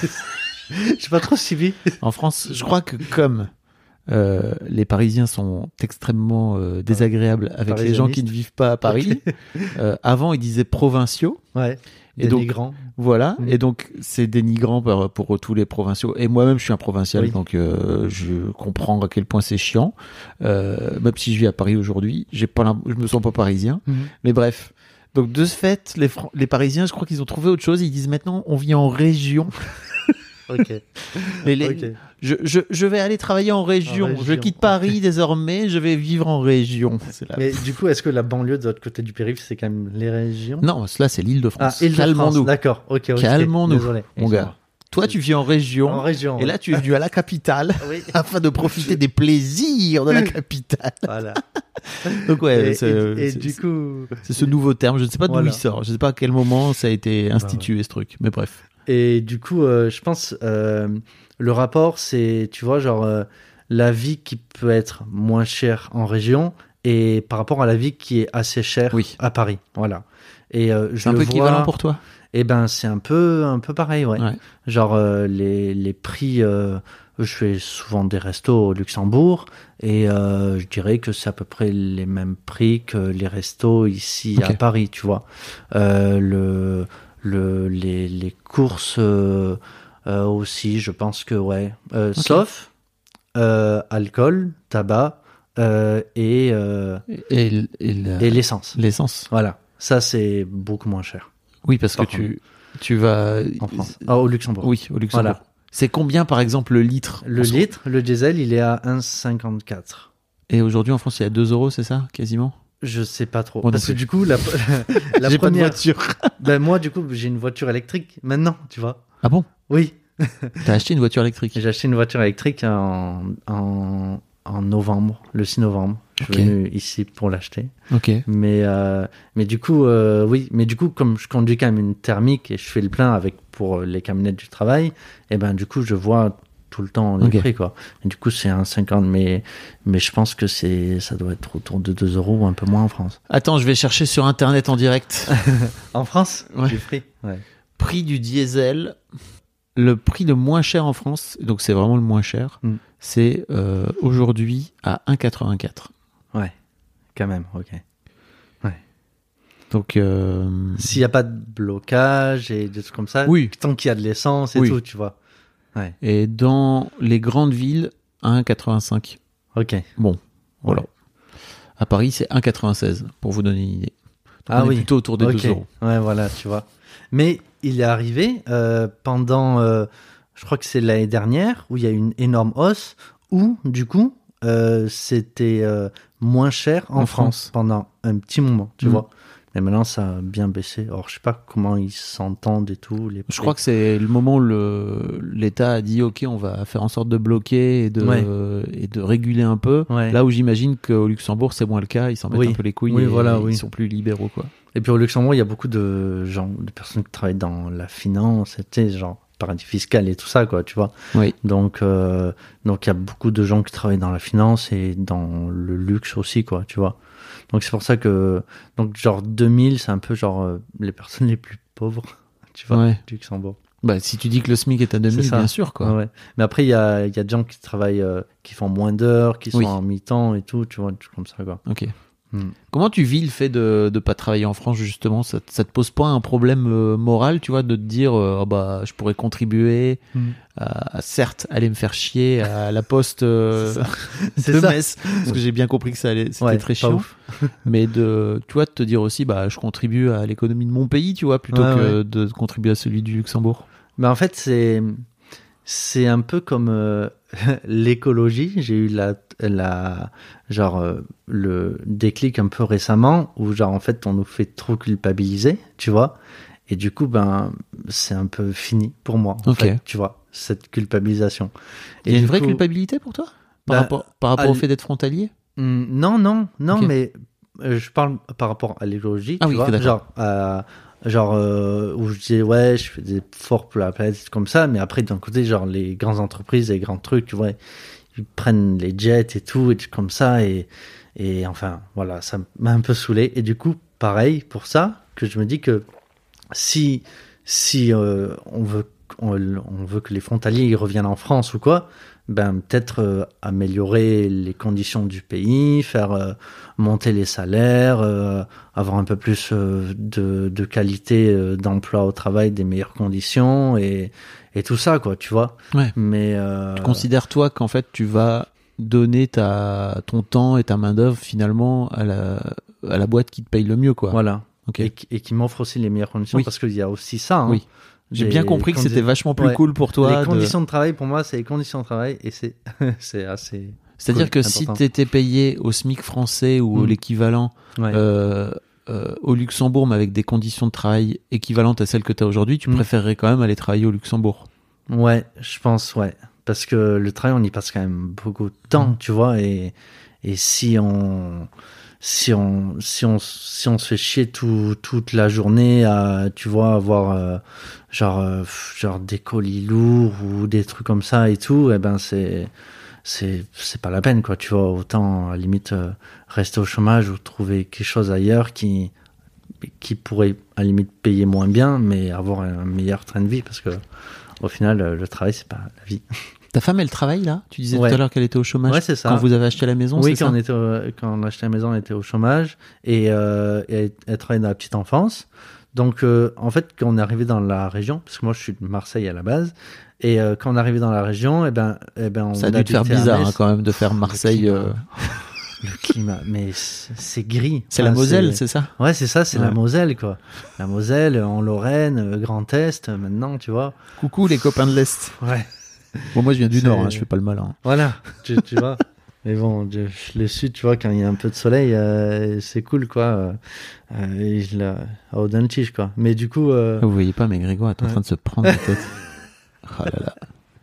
j'ai pas trop suivi. En France, je crois que comme euh, les Parisiens sont extrêmement euh, désagréables avec les gens qui ne vivent pas à Paris, euh, avant ils disaient provinciaux, Ouais. Et Des donc- migrants. voilà, Mhm. et donc c'est dénigrant pour, pour tous les provinciaux. Et moi-même, je suis un provincial, Oui. donc euh, je comprends à quel point c'est chiant. Euh, même si je vis à Paris aujourd'hui, j'ai pas, l'im- je me sens pas parisien. Mais bref. Donc de ce fait, les, Fran- les Parisiens, je crois qu'ils ont trouvé autre chose. Ils disent maintenant, on vit en région. Ok. Mais les- Ok. je, je, je vais aller travailler en région. En Je région. quitte Paris désormais. Je vais vivre en région. C'est la... Mais du coup, est-ce que la banlieue de l'autre côté du périph', c'est quand même les régions? Non, cela c'est l'île de Ah, France. Île-de-France. Calmons-nous. D'accord. Ok. ok. Calmons-nous, Désolé. mon gars. Toi, tu vis en région. En région. Et là, tu es venu à la capitale oui. afin de profiter des plaisirs de la capitale. Voilà. Donc ouais, et, c'est, et- et c'est- du coup. c'est ce nouveau terme. Je ne sais pas d'où Voilà. il sort. Je ne sais pas à quel moment ça a été institué ce truc. Mais bref. Et du coup, euh, je pense euh, le rapport, c'est, tu vois, genre euh, la vie qui peut être moins chère en région et par rapport à la vie qui est assez chère Oui. à Paris. Voilà. Et euh, je C'est un le peu vois, équivalent pour toi. Eh ben, c'est un peu, un peu pareil, ouais. Ouais. Genre euh, les les prix. Euh, je fais souvent des restos au Luxembourg et euh, je dirais que c'est à peu près les mêmes prix que les restos ici à Ok. Paris, tu vois. Euh, le le les les courses euh, euh, aussi, je pense que ouais. Euh, Sauf euh, alcool, tabac euh, et euh, Et, et, et la- et l'essence. l'essence. Voilà, ça c'est beaucoup moins cher Oui, parce que Par tu, tu vas. en France. Ah, au Luxembourg. Oui, au Luxembourg. Voilà. C'est combien, par exemple, le litre Le en soi litre, le diesel, il est à un virgule cinquante-quatre. Et aujourd'hui, en France, il y a deux euros, c'est ça, quasiment? Je sais pas trop. Moi non Parce que plus. du coup, la, la J'ai pas de première. voiture. Ben, moi, du coup, j'ai une voiture électrique maintenant, tu vois. Ah bon? Oui. T'as acheté une voiture électrique? J'ai acheté une voiture électrique en, en en novembre, le six novembre. Je suis Ok. venu ici pour l'acheter. Ok. Mais, euh, mais du coup, euh, oui, mais du coup, comme je conduis quand même une thermique et je fais le plein avec pour les camionnettes du travail, et ben du coup, je vois tout le temps les Ok. prix, quoi. Et du coup, c'est un cinquante, mais, mais je pense que c'est, ça doit être autour de deux euros ou un peu moins en France. Attends, je vais chercher sur Internet en direct. En France? Ouais. Du prix? Ouais. Prix du diesel. Le prix le moins cher en France, donc c'est vraiment le moins cher, Mm. c'est euh, aujourd'hui à un virgule quatre-vingt-quatre. Ouais. Quand même, ok. Donc, euh, S'il n'y a pas de blocage et des trucs comme ça, Oui. tant qu'il y a de l'essence et Oui. tout, tu vois. Ouais. et dans les grandes villes, un virgule quatre-vingt-cinq. Ok. Bon, voilà. Ouais. À Paris, c'est un virgule quatre-vingt-seize, pour vous donner une idée. Donc Ah on oui. est plutôt autour des Ok. deux euros. Ouais, voilà, tu vois. Mais il est arrivé euh, pendant, euh, je crois que c'est l'année dernière, où il y a eu une énorme hausse, où du coup, euh, c'était euh, moins cher en, En France. France. pendant un petit moment, tu Mm. vois. Mais maintenant, ça a bien baissé. Alors, je sais pas comment ils s'entendent et tout. Les Je crois que c'est le moment où le, l'État a dit ok, on va faire en sorte de bloquer et de, Ouais. et de réguler un peu. Ouais. Là où j'imagine qu'au Luxembourg, c'est moins le cas. Ils s'en mettent Oui. un peu les couilles Oui, et voilà, ils oui. sont plus libéraux, quoi. Et puis au Luxembourg, il y a beaucoup de gens, de personnes qui travaillent dans la finance, tu sais, genre paradis fiscal et tout ça, quoi, tu vois. Oui. Donc, euh, donc il y a beaucoup de gens qui travaillent dans la finance et dans le luxe aussi, quoi, tu vois. Donc c'est pour ça que, donc genre deux mille, c'est un peu genre euh, les personnes les plus pauvres, tu vois, Ouais. du Luxembourg. Bah, si tu dis que le SMIC est à deux mille, C'est ça. bien sûr, quoi. Ouais, ouais. Mais après, il y a, il y a des gens qui travaillent, euh, qui font moins d'heures, qui sont Oui. en mi-temps et tout, tu vois, des trucs comme ça, quoi. Ok. Hmm. Comment tu vis le fait de ne pas travailler en France, justement? Ça, te- ça te pose pas un problème euh, moral, tu vois, de te dire, euh, oh, bah, je pourrais contribuer Mm. à, à, certes, aller me faire chier à la poste euh, C'est ça. C'est de ça. Metz, parce que j'ai bien compris que ça allait, c'était Ouais, très pas chiant. ouf. Mais de, tu vois, de te dire aussi, bah, je contribue à l'économie de mon pays, tu vois, plutôt Ouais, que ouais. de contribuer à celui du Luxembourg. Mais en fait, c'est c'est un peu comme euh, l'écologie. J'ai eu la la genre euh, le déclic un peu récemment où genre en fait on nous fait trop culpabiliser, tu vois. Et du coup ben c'est un peu fini pour moi. En Ok. fait, tu vois cette culpabilisation. Il y a Et une du vraie coup- culpabilité pour toi par Bah, rapport, par rapport à au l- fait d'être frontalier? Hmm, non, non, non, Ok. mais euh, je parle par rapport à l'écologie, Ah tu oui, vois, d'accord. genre, euh, genre euh, où je disais ouais, je fais des efforts pour la planète comme ça, mais après d'un côté, genre les grandes entreprises, les grands trucs, tu vois, ils prennent les jets et tout, et des trucs comme ça, et et enfin voilà, ça m'a un peu saoulé, et du coup, pareil pour ça, que je me dis que si si euh, on veut on, on veut que les frontaliers ils reviennent en France ou quoi, ben peut-être euh, améliorer les conditions du pays, faire euh, monter les salaires, euh, avoir un peu plus euh, de, de qualité euh, d'emploi au travail, des meilleures conditions et, et tout ça, quoi, tu vois. Ouais. Mais euh, Tu considères, toi, qu'en fait, tu vas donner ta, ton temps et ta main-d'œuvre finalement à la, à la boîte qui te paye le mieux, quoi. voilà. Ok. Et, qui- et qui m'offre aussi les meilleures conditions Oui. parce qu'il y a aussi ça. Hein. Oui. J'ai Des bien compris que condi- c'était vachement plus Ouais. cool pour toi. Les de- conditions de travail, pour moi, c'est les conditions de travail et c'est c'est assez. C'est-à-dire cool, que si important. tu étais payé au SMIC français ou Mm. l'équivalent Ouais. euh, euh, au Luxembourg, mais avec des conditions de travail équivalentes à celles que tu as aujourd'hui, tu Mm. préférerais quand même aller travailler au Luxembourg. Ouais, je pense, ouais. Parce que le travail, on y passe quand même beaucoup de temps, Mm. tu vois, et, et si on, si on, si on, si on se fait chier tout, toute la journée à, tu vois, avoir, euh, genre, euh, genre des colis lourds ou des trucs comme ça et tout, eh ben, c'est, c'est, c'est pas la peine, quoi, tu vois. Autant, à la limite, euh, rester au chômage ou trouver quelque chose ailleurs qui, qui pourrait, à la limite, payer moins bien, mais avoir un meilleur train de vie parce que, au final, euh, le travail, c'est pas la vie. Ta femme, elle travaille là? Tu disais Ouais. tout à l'heure qu'elle était au chômage. Ouais, c'est ça. Quand vous avez acheté la maison, Oui, c'est quand ça on, était au- quand on a acheté la maison, elle était au chômage et, euh, et elle, elle travaillait dans la petite enfance. Donc, euh, en fait, quand on est arrivé dans la région, parce que moi, je suis de Marseille à la base, et euh, quand on est arrivé dans la région, eh ben, eh ben, on Ça a dû te faire habitait à bizarre Metz. hein, quand même de faire Le Marseille. climat. euh, Le climat, mais c'est c'est gris. C'est Enfin, la Moselle, c'est ça? Ouais, c'est ça, c'est Ouais. la Moselle, quoi. La Moselle, en Lorraine, euh, Grand Est, euh, maintenant, tu vois. Coucou les copains de l'Est. Ouais. Bon, moi je viens du C'est- Nord, hein, je fais pas le malin. Voilà, tu, tu vois. Mais bon, je- le sud, tu vois, quand il y a un peu de soleil, euh, c'est cool, quoi. Euh, euh, et je la- à Audentige, quoi. Mais du coup, euh, Vous voyez pas, mais Grégoire est en Ouais. train de se prendre la tête. Oh là là.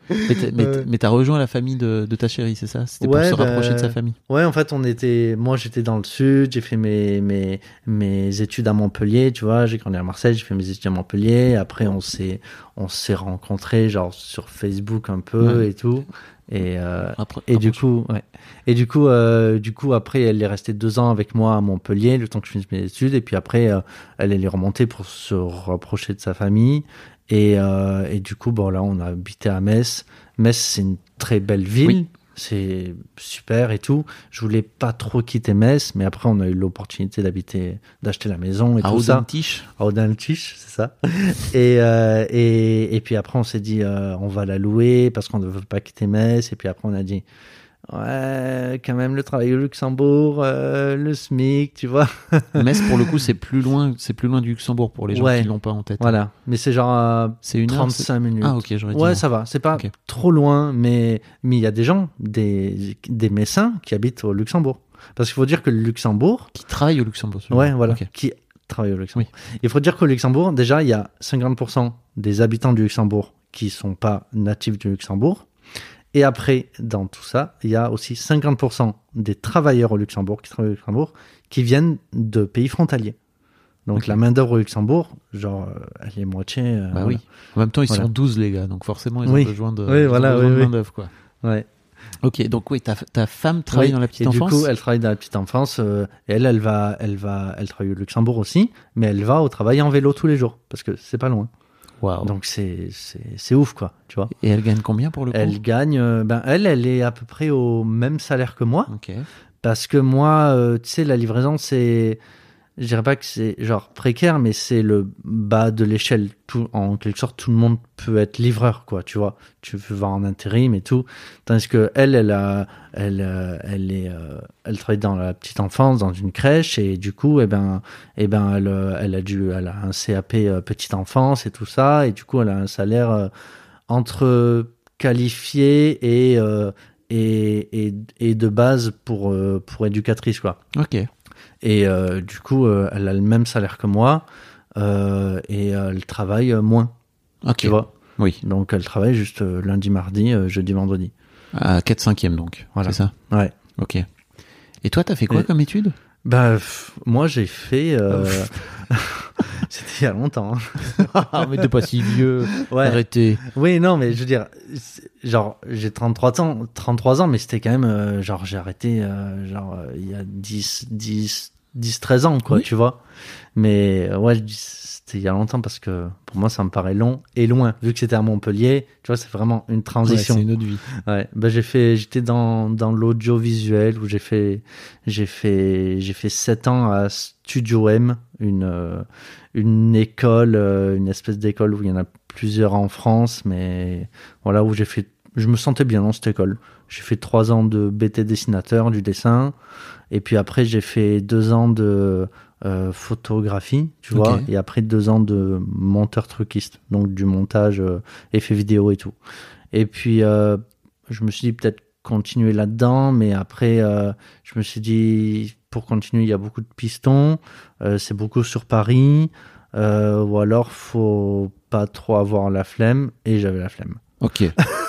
Mais, t'as, mais, Euh. mais t'as rejoint la famille de, de ta chérie, c'est ça? C'était Ouais, pour se bah, rapprocher de sa famille. Ouais, en fait, on était, moi, j'étais dans le sud, j'ai fait mes, mes, mes études à Montpellier, tu vois, j'ai grandi à Marseille, j'ai fait mes études à Montpellier. Après, on s'est, on s'est rencontrés, genre, sur Facebook un peu Ouais. et tout. Et, euh, Après, et du après, coup, ouais. Et du coup, euh, du coup, après, elle est restée deux ans avec moi à Montpellier, le temps que je finisse mes études. Et puis après, euh, elle est remontée pour se rapprocher de sa famille. Et, euh, et du coup, bon, là, on a habité à Metz. Metz, c'est une très belle ville. Oui. C'est super et tout. Je voulais pas trop quitter Metz, mais après, on a eu l'opportunité d'habiter, d'acheter la maison et à tout ça. Audentiche. À Audentiche, c'est ça. et, euh, et, et puis après, on s'est dit, euh, on va la louer parce qu'on ne veut pas quitter Metz. Et puis après, on a dit, ouais, quand même, le travail au Luxembourg, euh, le SMIC, tu vois. Metz, pour le coup, c'est plus loin, c'est plus loin du Luxembourg pour les gens Ouais. qui l'ont pas en tête. Voilà. Mais c'est genre euh, C'est une heure, trente-cinq minutes. Ah, ok, j'aurais dit. Ouais, non. ça va. C'est pas Ok. trop loin, mais mais il y a des gens, des des Messins qui habitent au Luxembourg. Parce qu'il faut dire que le Luxembourg, Qui travaille au Luxembourg. celui-là. ouais, voilà, Ok. qui travaille au Luxembourg. Il faut dire qu'au Luxembourg, déjà, il y a cinquante pour cent des habitants du Luxembourg qui sont pas natifs du Luxembourg. Et après, dans tout ça, il y a aussi cinquante pour cent des travailleurs au Luxembourg qui travaillent au Luxembourg qui viennent de pays frontaliers. Donc Ok. la main-d'œuvre au Luxembourg, genre, euh, elle est moitié. euh, Bah voilà. oui. En même temps, ils Voilà. sont douze, les gars, donc forcément, ils ont Oui. besoin de, Oui, ils ont voilà, besoin oui, de oui. main-d'œuvre, quoi. Ouais. Ok, donc oui, ta, ta femme travaille Oui, dans la petite et enfance. du coup, elle travaille dans la petite enfance. euh, et elle, elle va, elle va, elle travaille au Luxembourg aussi, mais elle va au travail en vélo tous les jours parce que c'est pas loin. Waouh. Donc c'est, c'est, c'est ouf quoi, tu vois. Et elle gagne combien pour le coup? Elle gagne, euh, ben elle, elle est à peu près au même salaire que moi Ok. parce que moi, euh, tu sais, la livraison c'est, je dirais pas que c'est genre précaire, mais c'est le bas de l'échelle. Tout, en quelque sorte, tout le monde peut être livreur, quoi, tu vois. Tu peux voir en intérim et tout. Tandis que elle, elle a, elle, euh, elle est, euh, elle travaille dans la petite enfance, dans une crèche, et du coup, eh ben, eh ben, elle, euh, elle a dû, elle a un C A P euh, petite enfance et tout ça, et du coup, elle a un salaire euh, entre qualifié et, euh, et, et, et de base pour, euh, pour éducatrice, quoi. Ok. Et euh, du coup, euh, elle a le même salaire que moi euh, et euh, elle travaille euh, moins, Ok. tu vois. Oui. Donc, elle travaille juste euh, lundi, mardi, euh, jeudi, vendredi. À quatre cinquième donc. Voilà. C'est ça? Ouais. Ok. Et toi, t'as fait quoi Et- comme étude? Bah, pff, moi, j'ai fait... euh, C'était il y a longtemps. hein. Ah, mais t'es pas si vieux. Ouais. Arrêtez. Oui, non, mais je veux dire, c'est- genre, j'ai trente-trois ans, trente-trois ans, mais c'était quand même, euh, genre, j'ai arrêté, euh, genre, euh, il y a dix, dix, dix, treize ans, quoi, Oui. tu vois. Mais, euh, ouais, je dis, c'était il y a longtemps parce que pour moi, ça me paraît long et loin. Vu que c'était à Montpellier, tu vois, c'est vraiment une Ouais, transition. c'est une autre vie. Ouais, bah j'ai fait, j'étais dans dans l'audiovisuel où j'ai fait, j'ai fait, j'ai fait sept ans à Studio M, une euh, une école, euh, une espèce d'école où il y en a plusieurs en France, mais voilà où j'ai fait, je me sentais bien dans cette école. J'ai fait trois ans de B T dessinateur du dessin, et puis après j'ai fait deux ans de euh, photographie, tu vois, Ok. et après deux ans de monteur truquiste, donc du montage, euh, effets vidéo et tout. Et puis, euh, je me suis dit peut-être continuer là-dedans, mais après, euh, je me suis dit, pour continuer, il y a beaucoup de pistons, euh, c'est beaucoup sur Paris, euh, ou alors faut pas trop avoir la flemme, et j'avais la flemme. Ok.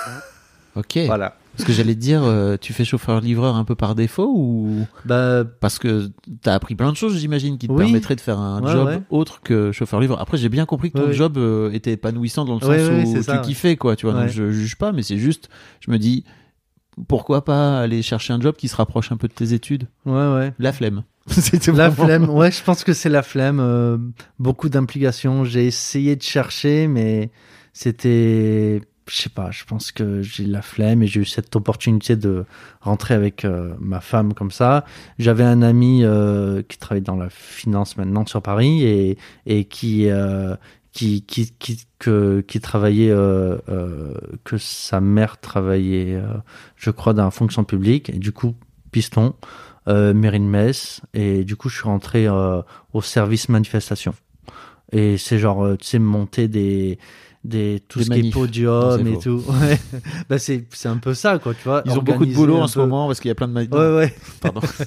Ok. Voilà. Parce que j'allais te dire, euh, tu fais chauffeur-livreur un peu par défaut ou Bah, parce que t'as appris plein de choses, j'imagine, qui te Oui. permettraient de faire un Ouais, job ouais. autre que chauffeur-livreur. Après, j'ai bien compris que ton Ouais, ouais. job euh, était épanouissant dans le sens Ouais, ouais, où c'est tu ça, ouais. kiffais, quoi. Tu vois, donc Ouais. je juge pas, mais c'est juste, je me dis, pourquoi pas aller chercher un job qui se rapproche un peu de tes études? ouais, ouais. La flemme. C'était La vraiment- flemme, ouais, je pense que c'est la flemme. euh, beaucoup d'implications. J'ai essayé de chercher, mais c'était, je sais pas, je pense que j'ai la flemme et j'ai eu cette opportunité de rentrer avec euh, ma femme comme ça. J'avais un ami euh, qui travaille dans la finance maintenant sur Paris et, et qui, euh, qui, qui, qui, que, qui travaillait, euh, euh, que sa mère travaillait, euh, je crois, dans la fonction publique. Et du coup, piston. Euh, mairie de Metz, et du coup je suis rentré euh, au service manifestation, et c'est genre euh, tu sais monter des des tout Des ce manifs. qui est podium Non, c'est et faux. tout. Ouais. Bah c'est c'est un peu ça quoi, tu vois. Ils ont beaucoup de organiser boulot un en ce peu. moment parce qu'il y a plein de ma- Ouais ouais. Pardon.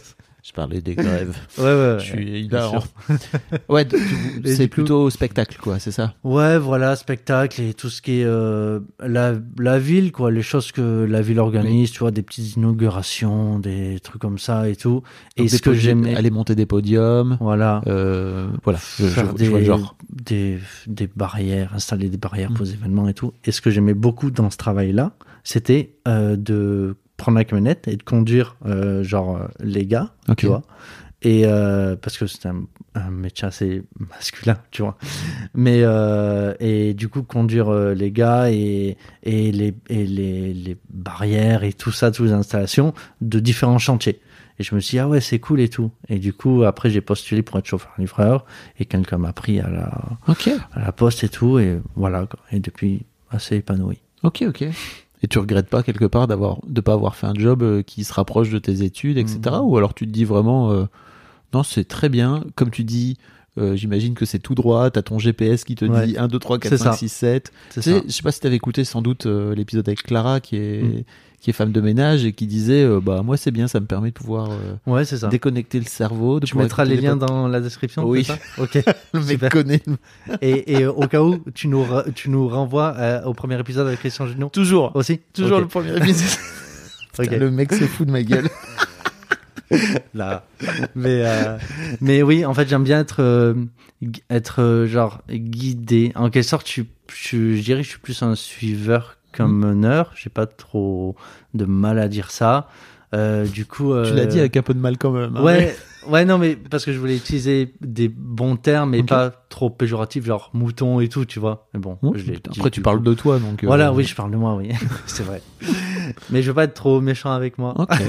Je parlais des grèves. Ouais, ouais, ouais. Je suis bien hilarant. sûr. Ouais, tu- Et c'est du coup- plutôt spectacle, quoi, c'est ça? Ouais, voilà, spectacle et tout ce qui est euh, la, la ville, quoi, les choses que la ville organise, tu vois, des petites inaugurations, des trucs comme ça et tout. Et Donc, ce des que podi- j'aimais, Aller monter des podiums. voilà, Euh, voilà, je, je, faire je des, vois le genre. des, des barrières, installer des barrières Mm. pour les événements et tout. Et ce que j'aimais beaucoup dans ce travail-là, c'était euh, de prendre la camionnette et de conduire, euh, genre, euh, les gars, Ok. tu vois. Et euh, parce que c'est un, un métier assez masculin, tu vois. Mais euh, et du coup conduire euh, les gars et et les et les les barrières et tout ça, toutes les installations de différents chantiers. Et je me suis dit, ah ouais, c'est cool et tout. Et du coup après j'ai postulé pour être chauffeur-livreur et quelqu'un m'a pris à la Ok, à la poste et tout et voilà quoi. Et depuis assez épanoui. ok, ok. Et tu regrettes pas quelque part d'avoir de pas avoir fait un job euh, qui se rapproche de tes études, et cetera. Mhm. Ou alors tu te dis vraiment, euh, non, c'est très bien. Comme tu dis, euh, j'imagine que c'est tout droit. T'as ton G P S qui te Ouais. dit un, deux, trois, quatre, C'est cinq, ça. six, sept. C'est Tu sais, ça. je sais pas si t'avais écouté sans doute euh, l'épisode avec Clara qui est Mm. qui est femme de ménage et qui disait, euh, bah moi c'est bien, ça me permet de pouvoir euh, Ouais, c'est ça. déconnecter le cerveau. De Tu pouvoir mettras écouter les des liens pod- dans la description. Oui. C'est ça ok. Le mec Super. connaît. Et, et au cas où, tu nous, re- tu nous renvoies euh, au premier épisode avec Christian Junot Toujours. aussi. Toujours Ok. le premier épisode. Putain, Ok. Le mec se fout de ma gueule. Là. Mais, euh, mais oui, en fait, j'aime bien être, euh, gu- être euh, genre guidé. En quelque sorte, je, suis- je, je dirais que je suis plus un suiveur qu'un Mm. meneur. J'ai pas trop de mal à dire ça. Euh, du coup, Tu euh, l'as dit avec un peu de mal quand même. hein, Ouais, ouais, non, mais parce que je voulais utiliser des bons termes et Ok. pas trop péjoratifs, genre mouton et tout, tu vois. Mais bon, mais- je l'ai Après, dit, tu du parles coup. de toi, donc. euh, Voilà, oui, je parle de moi, oui, c'est vrai. Mais je veux pas être trop méchant avec moi. Ok.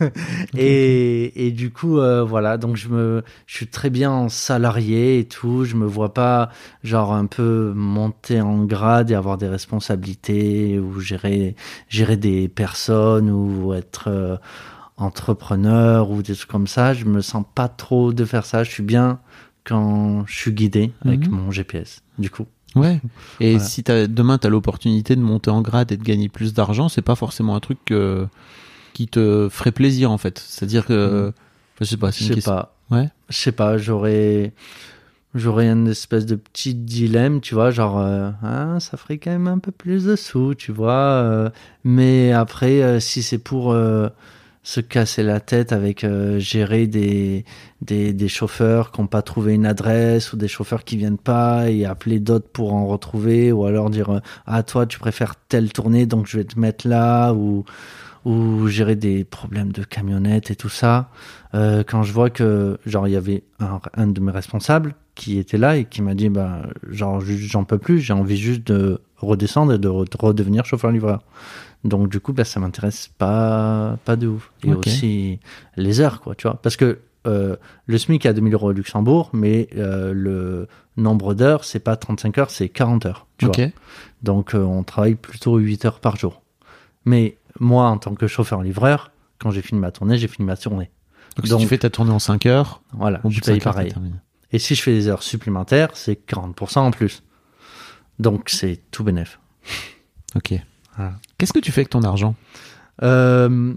Et, et du coup, euh, voilà, donc je me, je suis très bien en salarié et tout. Je me vois pas, genre, un peu monter en grade et avoir des responsabilités ou gérer, gérer des personnes ou être euh, entrepreneur ou des trucs comme ça. Je me sens pas trop de faire ça. Je suis bien quand je suis guidé avec Mhm. mon G P S, du coup. Ouais. Et Voilà. si t'as, demain t'as l'opportunité de monter en grade et de gagner plus d'argent, c'est pas forcément un truc euh, qui te ferait plaisir en fait. C'est-à-dire que, enfin, je sais pas, c'est Je une sais question. pas. Ouais. Je sais pas, j'aurais j'aurais une espèce de petit dilemme, tu vois, genre euh, ah, ça ferait quand même un peu plus de sous, tu vois, euh, mais après euh, si c'est pour euh, se casser la tête avec euh, gérer des, des des chauffeurs qui n'ont pas trouvé une adresse ou des chauffeurs qui viennent pas et appeler d'autres pour en retrouver ou alors dire euh, ah toi tu préfères telle tournée donc je vais te mettre là ou ou gérer des problèmes de camionnette et tout ça. Euh, quand je vois que genre il y avait un, un de mes responsables qui était là et qui m'a dit bah genre ju- j'en peux plus, j'ai envie juste de redescendre et de re- redevenir chauffeur-livreur. Donc du coup bah ça m'intéresse pas pas de ouf. Et Ok. aussi les heures quoi, tu vois, parce que euh, le SMIC est à deux mille euros au Luxembourg, mais euh, le nombre d'heures c'est pas trente-cinq heures, c'est quarante heures, tu Ok. vois. Donc euh, on travaille plutôt huit heures par jour. Mais moi, en tant que chauffeur-livreur, quand j'ai fini ma tournée, j'ai fini ma tournée. Donc, si Donc- tu fais ta tournée en cinq heures, Voilà, au bout je de paye cinq heures, pareil. t'as terminé. Et si je fais des heures supplémentaires, c'est quarante pour cent en plus. Donc c'est tout bénef. Ok. Voilà. Qu'est-ce que tu fais avec ton argent? Euh,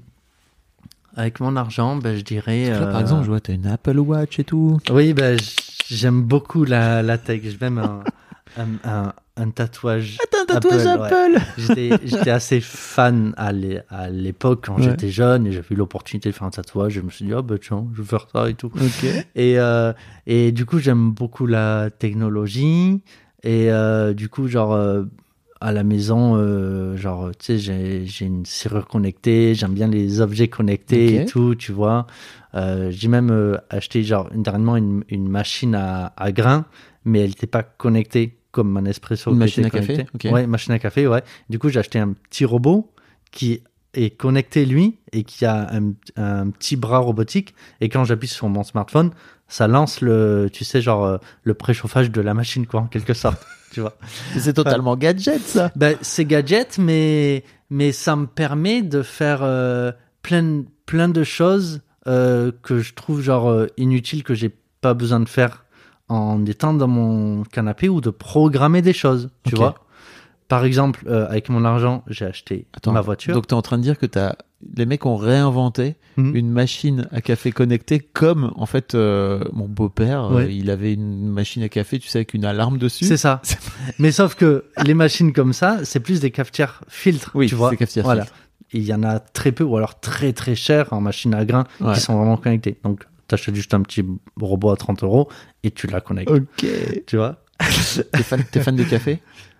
avec mon argent, ben, je dirais... Là, par euh, exemple, je vois, t'as une Apple Watch et tout. Oui, ben, j- j'aime beaucoup la, la tech. J'ai même un, un, un, un tatouage. T'as un tatouage Apple, ouais. Apple. J'étais, j'étais assez fan à l'é- à l'époque quand Ouais. j'étais jeune et j'ai eu l'opportunité de faire un tatouage. Je me suis dit, oh bah tiens, je vais faire ça et tout. Ok. Et, euh, et du coup, j'aime beaucoup la technologie. Et euh, du coup, genre, euh, à la maison, euh, genre, tu sais, j'ai, j'ai une serrure connectée. J'aime bien les objets connectés Ok. et tout, tu vois. Euh, j'ai même euh, acheté, genre, dernièrement, une, une machine à, à grains, mais elle n'était pas connectée comme un espresso. Une qui machine était à café, connectée. ok. Ouais, machine à café, ouais. Du coup, j'ai acheté un petit robot qui est connecté, lui, et qui a un, un petit bras robotique. Et quand j'appuie sur mon smartphone, ça lance le, tu sais, genre, euh, le préchauffage de la machine, quoi, en quelque sorte. Tu vois. C'est totalement gadget, ça. Ben, c'est gadget, mais, mais ça me permet de faire euh, plein, plein de choses euh, que je trouve genre euh, inutiles, que j'ai pas besoin de faire en étant dans mon canapé ou de programmer des choses, tu Ok. vois. par exemple, euh, avec mon argent, j'ai acheté Attends, ma voiture. Donc, t'es en train de dire que t'as... les mecs ont réinventé Mhm. une machine à café connectée comme, en fait, euh, mon beau-père, euh, Ouais. il avait une machine à café, tu sais, avec une alarme dessus. C'est ça. Mais sauf que les machines comme ça, c'est plus des cafetières filtres, Oui, tu vois. c'est cafetière Voilà. filtre. Il y en a très peu, ou alors très très cher en machine à grains Ouais. qui sont vraiment connectées. Donc, t'achètes juste un petit robot à trente euros et tu la connectes. Ok. Tu vois. T'es fan, t'es fan de café?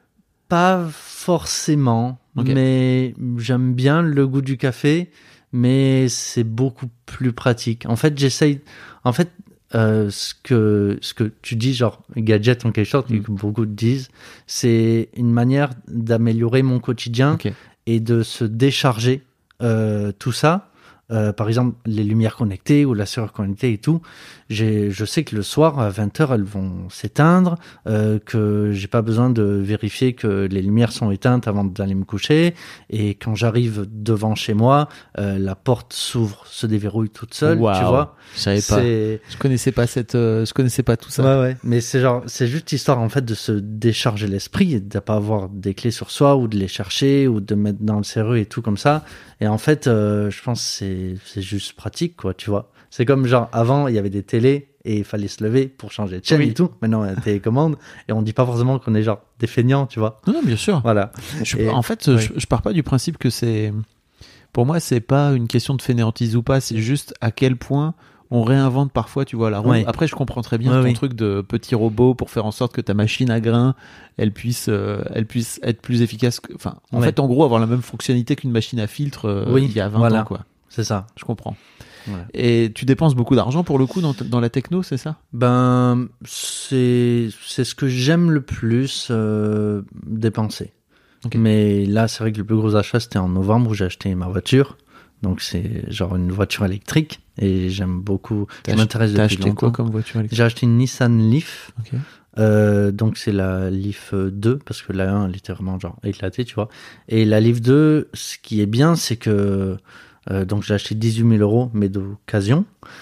Pas forcément, Ok. mais j'aime bien le goût du café, mais c'est beaucoup plus pratique. En fait, j'essaye. En fait, euh, ce que ce que tu dis, genre gadget en quelque sorte, Mm. et que beaucoup disent, c'est une manière d'améliorer mon quotidien Ok. et de se décharger euh, tout ça. Euh, par exemple, les lumières connectées ou la serrure connectée et tout. J'ai, je sais que le soir, à vingt heures, elles vont s'éteindre, euh, que j'ai pas besoin de vérifier que les lumières sont éteintes avant d'aller me coucher. Et quand j'arrive devant chez moi, euh, la porte s'ouvre, se déverrouille toute seule, Waouh. tu vois. Je savais pas. C'est... Je connaissais pas cette, euh, je connaissais pas tout ça. Ouais, ouais. Mais c'est genre, c'est juste histoire, en fait, de se décharger l'esprit et de pas avoir des clés sur soi ou de les chercher ou de mettre dans le serrure et tout comme ça. Et en fait, euh, je pense que c'est, c'est juste pratique, quoi, tu vois. C'est comme genre, avant, il y avait des télés et il fallait se lever pour changer de chaîne Oui. et tout. Maintenant, il y a la télécommande et on dit pas forcément qu'on est genre des feignants, tu vois. Non, non, bien sûr. Voilà. Je- Et- en fait, ouais. je, je pars pas du principe que c'est. Pour moi, c'est pas une question de fainéantise ou pas. C'est juste à quel point on réinvente parfois, tu vois, la roue. Ouais. Après, je comprends très bien Ouais, ton oui. truc de petit robot pour faire en sorte que ta machine à grains, elle puisse, euh, elle puisse être plus efficace. Que... Enfin, en Ouais. fait, en gros, avoir la même fonctionnalité qu'une machine à filtre euh, Oui, il y a vingt voilà. ans, quoi. C'est ça. Je comprends. Voilà. Et tu dépenses beaucoup d'argent pour le coup dans, t- dans la techno, c'est ça? Ben, c'est, c'est ce que j'aime le plus euh, dépenser. Ok. Mais là, c'est vrai que le plus gros achat, c'était en novembre où j'ai acheté ma voiture. Donc, c'est genre une voiture électrique. Et j'aime beaucoup. T'as Je ach- m'intéresse T'as depuis acheté longtemps. quoi comme voiture électrique? J'ai acheté une Nissan Leaf. Ok. Euh, donc, c'est la Leaf deux. Parce que la un, elle était vraiment genre éclatée, tu vois. Et la Leaf deux, ce qui est bien, c'est que. Euh, donc, j'ai acheté dix-huit mille euros, mais d'occasion.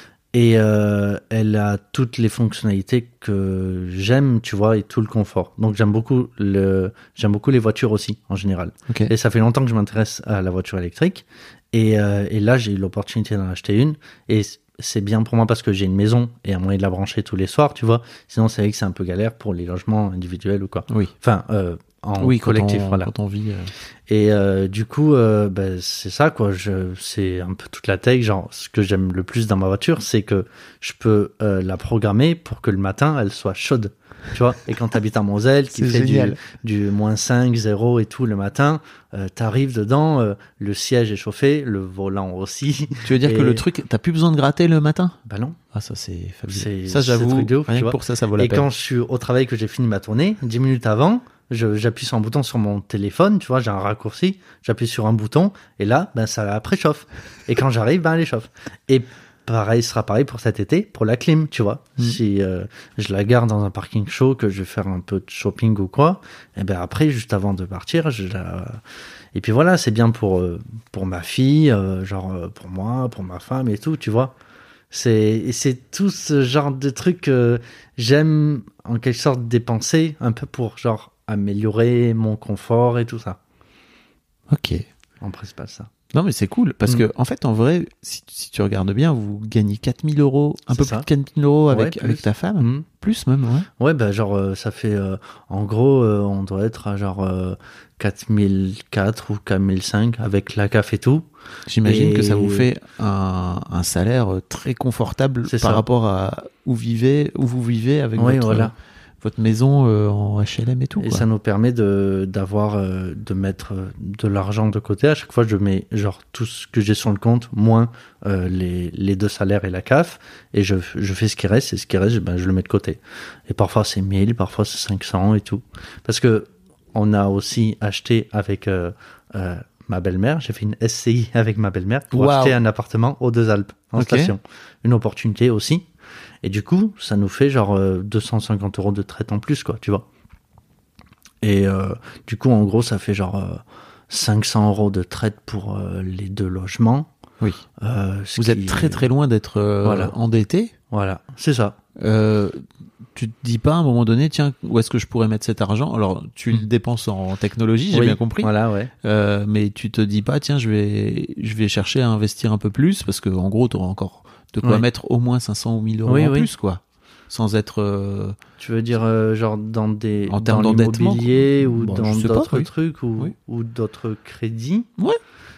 Et euh, elle a toutes les fonctionnalités que j'aime, tu vois, et tout le confort. Donc j'aime beaucoup le, j'aime beaucoup les voitures aussi en général. Ok. Et ça fait longtemps que je m'intéresse à la voiture électrique. Et, euh, et là j'ai eu l'opportunité d'en acheter une. Et c- c'est bien pour moi parce que j'ai une maison et un moyen de la brancher tous les soirs, tu vois. Sinon c'est vrai que c'est un peu galère pour les logements individuels ou quoi. Oui. Enfin, euh, en Oui, quand collectif, on, voilà. quand on vit. euh, Et euh, du coup, euh, ben, c'est ça, quoi. Je, c'est un peu toute la tech. Genre, ce que j'aime le plus dans ma voiture, c'est que je peux euh, la programmer pour que le matin, elle soit chaude. Tu vois. Et quand t'habites à Moselle, qui C'est fait du, génial. du moins cinq, zéro et tout le matin, euh, t'arrives dedans, euh, le siège est chauffé, le volant aussi. Tu veux dire Et- que le truc, t'as plus besoin de gratter le matin? Bah non. Ah, ça c'est fabuleux. C'est- Ça, c'est j'avoue, truc de ouf, rien tu que vois. pour ça, ça vaut la Et peine. quand je suis au travail, que j'ai fini ma tournée, dix minutes avant, je, j'appuie sur un bouton sur mon téléphone, tu vois, j'ai un raccourci, j'appuie sur un bouton, et là, ben, ça la préchauffe. Et quand j'arrive, ben, elle échauffe. Et pareil, ce sera pareil pour cet été, pour la clim, tu vois. Mm. Si euh, je la garde dans un parking chaud, que je vais faire un peu de shopping ou quoi, et ben après, juste avant de partir, je la... Et puis voilà, c'est bien pour, euh, pour ma fille, euh, genre euh, pour moi, pour ma femme et tout, tu vois. C'est, et c'est tout ce genre de trucs que j'aime en quelque sorte dépenser un peu pour genre améliorer mon confort et tout ça. Ok. En principal ça. Non, mais c'est cool parce Mm. que, en fait, en vrai, si, si tu regardes bien, vous gagnez quatre mille euros, un C'est peu ça. plus de quatre mille euros avec, Ouais, plus. avec ta femme. Mhm. Plus même, ouais. Ouais, bah genre euh, ça fait euh, en gros euh, on doit être à genre euh, quatre mille quatre ou quatre mille cinq avec la C A F et tout. J'imagine Et- que ça vous fait un, un salaire très confortable C'est par ça. rapport à où, vivez, où vous vivez avec Ouais, votre, voilà. votre maison euh, en H L M et tout. Et quoi. ça nous permet de d'avoir euh, de mettre euh, de l'argent de côté. À chaque fois, je mets genre tout ce que j'ai sur le compte moins euh, les les deux salaires et la C A F, et je je fais ce qui reste, et ce qui reste, ben je le mets de côté. Et parfois c'est mille, parfois c'est cinq cents et tout. Parce que on a aussi acheté avec euh, euh, ma belle-mère. J'ai fait une S C I avec ma belle-mère pour Wow. acheter un appartement aux Deux Alpes en Ok. station. Une opportunité aussi. Et du coup, ça nous fait genre euh, deux cent cinquante euros de traite en plus, quoi, tu vois. Et euh, du coup, en gros, ça fait genre euh, cinq cents euros de traite pour euh, les deux logements. Oui. Euh, ce Vous qui- êtes très très loin d'être euh, Voilà. endetté. Voilà, c'est ça. Euh, tu te dis pas à un moment donné, tiens, où est-ce que je pourrais mettre cet argent? Alors, tu le dépenses en technologie, j'ai Oui, bien compris. Voilà, ouais. Euh, mais tu te dis pas, tiens, je vais, je vais chercher à investir un peu plus parce que en gros, t'auras encore de quoi Oui. mettre au moins cinq cents ou mille euros Oui, en oui. plus, quoi. Sans être, euh, Tu veux dire euh, genre dans des En termes dans d'endettement, l'immobilier quoi. ou Bon, dans je sais pas, d'autres oui. trucs ou, Oui. ou d'autres crédits? Ouais.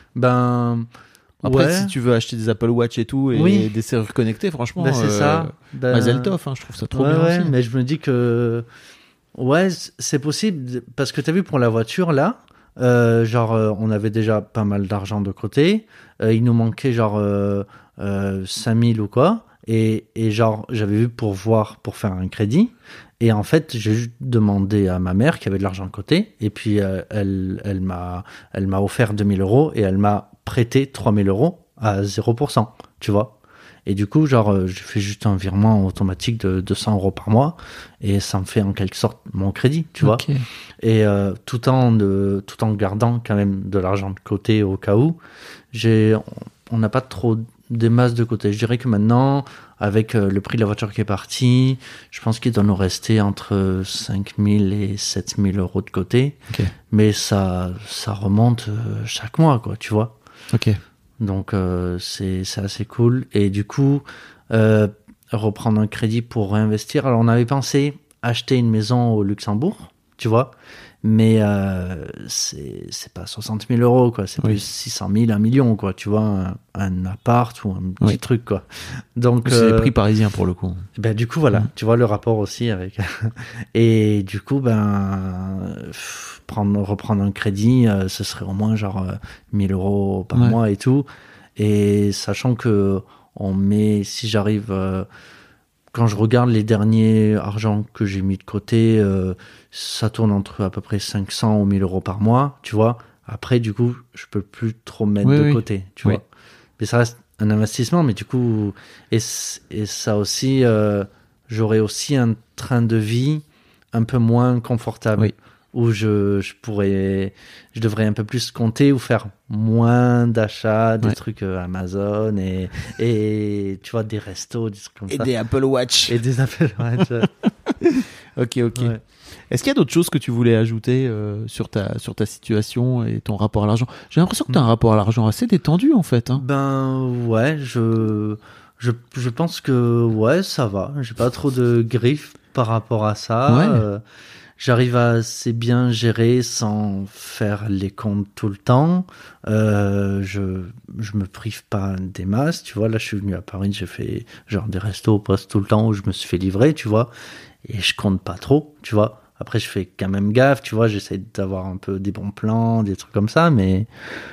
Ben Après, ouais. si tu veux acheter des Apple Watch et tout et Oui. des serrures connectées, franchement, Ben, c'est euh, ça. Ben, Mazel tov, hein, je trouve ça trop ouais, bien ouais, aussi. mais je me dis que ouais, c- c'est possible parce que t'as vu pour la voiture là, euh, genre euh, on avait déjà pas mal d'argent de côté, euh, il nous manquait genre euh, euh, cinq mille ou quoi, et, et genre j'avais vu pour voir pour faire un crédit, et en fait j'ai juste demandé à ma mère qui avait de l'argent de côté, et puis euh, elle elle m'a elle m'a offert deux mille euros et elle m'a prêté trois mille euros à zéro pour cent, tu vois. Et du coup, genre, euh, je fais juste un virement automatique de deux cents euros par mois et ça me fait en quelque sorte mon crédit, tu vois. Ok. Et euh, tout en de, tout en gardant quand même de l'argent de côté au cas où, j'ai, on n'a pas trop des masses de côté. Je dirais que maintenant, avec euh, le prix de la voiture qui est parti, je pense qu'il doit nous rester entre cinq mille et sept mille euros de côté. Ok. Mais ça, ça remonte euh, chaque mois, quoi, tu vois. Ok. Donc euh, c'est c'est assez cool. Et du coup, euh, reprendre un crédit pour réinvestir. Alors on avait pensé acheter une maison au Luxembourg, tu vois, mais euh, c'est c'est pas soixante mille euros, quoi. C'est Oui. plus six cent mille, un million, quoi. Tu vois, un, un appart ou un petit Oui. truc, quoi. Donc C'est euh, les prix parisiens pour le coup. ben, du coup, voilà, Mm. tu vois le rapport aussi avec. Et du coup, ben, pff, prendre, reprendre un crédit, euh, ce serait au moins genre euh, mille euros par Ouais. mois et tout. Et sachant que on met, si j'arrive, euh, quand je regarde les derniers argents que j'ai mis de côté, euh, ça tourne entre à peu près cinq cents ou mille euros par mois, tu vois. Après, du coup, je peux plus trop mettre Oui, de oui. côté, tu Oui. vois. Mais ça reste un investissement, mais du coup, et, c- et ça aussi, euh, j'aurais aussi un train de vie un peu moins confortable. Oui. Où je, je pourrais, je devrais un peu plus compter ou faire moins d'achats, des Ouais. trucs euh, Amazon et, et, tu vois, des restos, des trucs comme Et ça. des Apple Watch. Et des appels, ouais, tu vois. Ok, ok. Ouais. Est-ce qu'il y a d'autres choses que tu voulais ajouter euh, sur ta sur ta situation et ton rapport à l'argent? J'ai l'impression que tu as un rapport à l'argent assez détendu en fait. Hein. Ben, ouais, je, je, je pense que, ouais, ça va. J'ai pas trop de griefs par rapport à ça. Ouais. Euh, J'arrive à assez bien gérer sans faire les comptes tout le temps. Euh, je je me prive pas des masses, tu vois. Là, je suis venu à Paris, j'ai fait genre des restos au poste tout le temps où je me suis fait livrer, tu vois. Et je compte pas trop, tu vois. Après, je fais quand même gaffe, tu vois. J'essaie d'avoir un peu des bons plans, des trucs comme ça, mais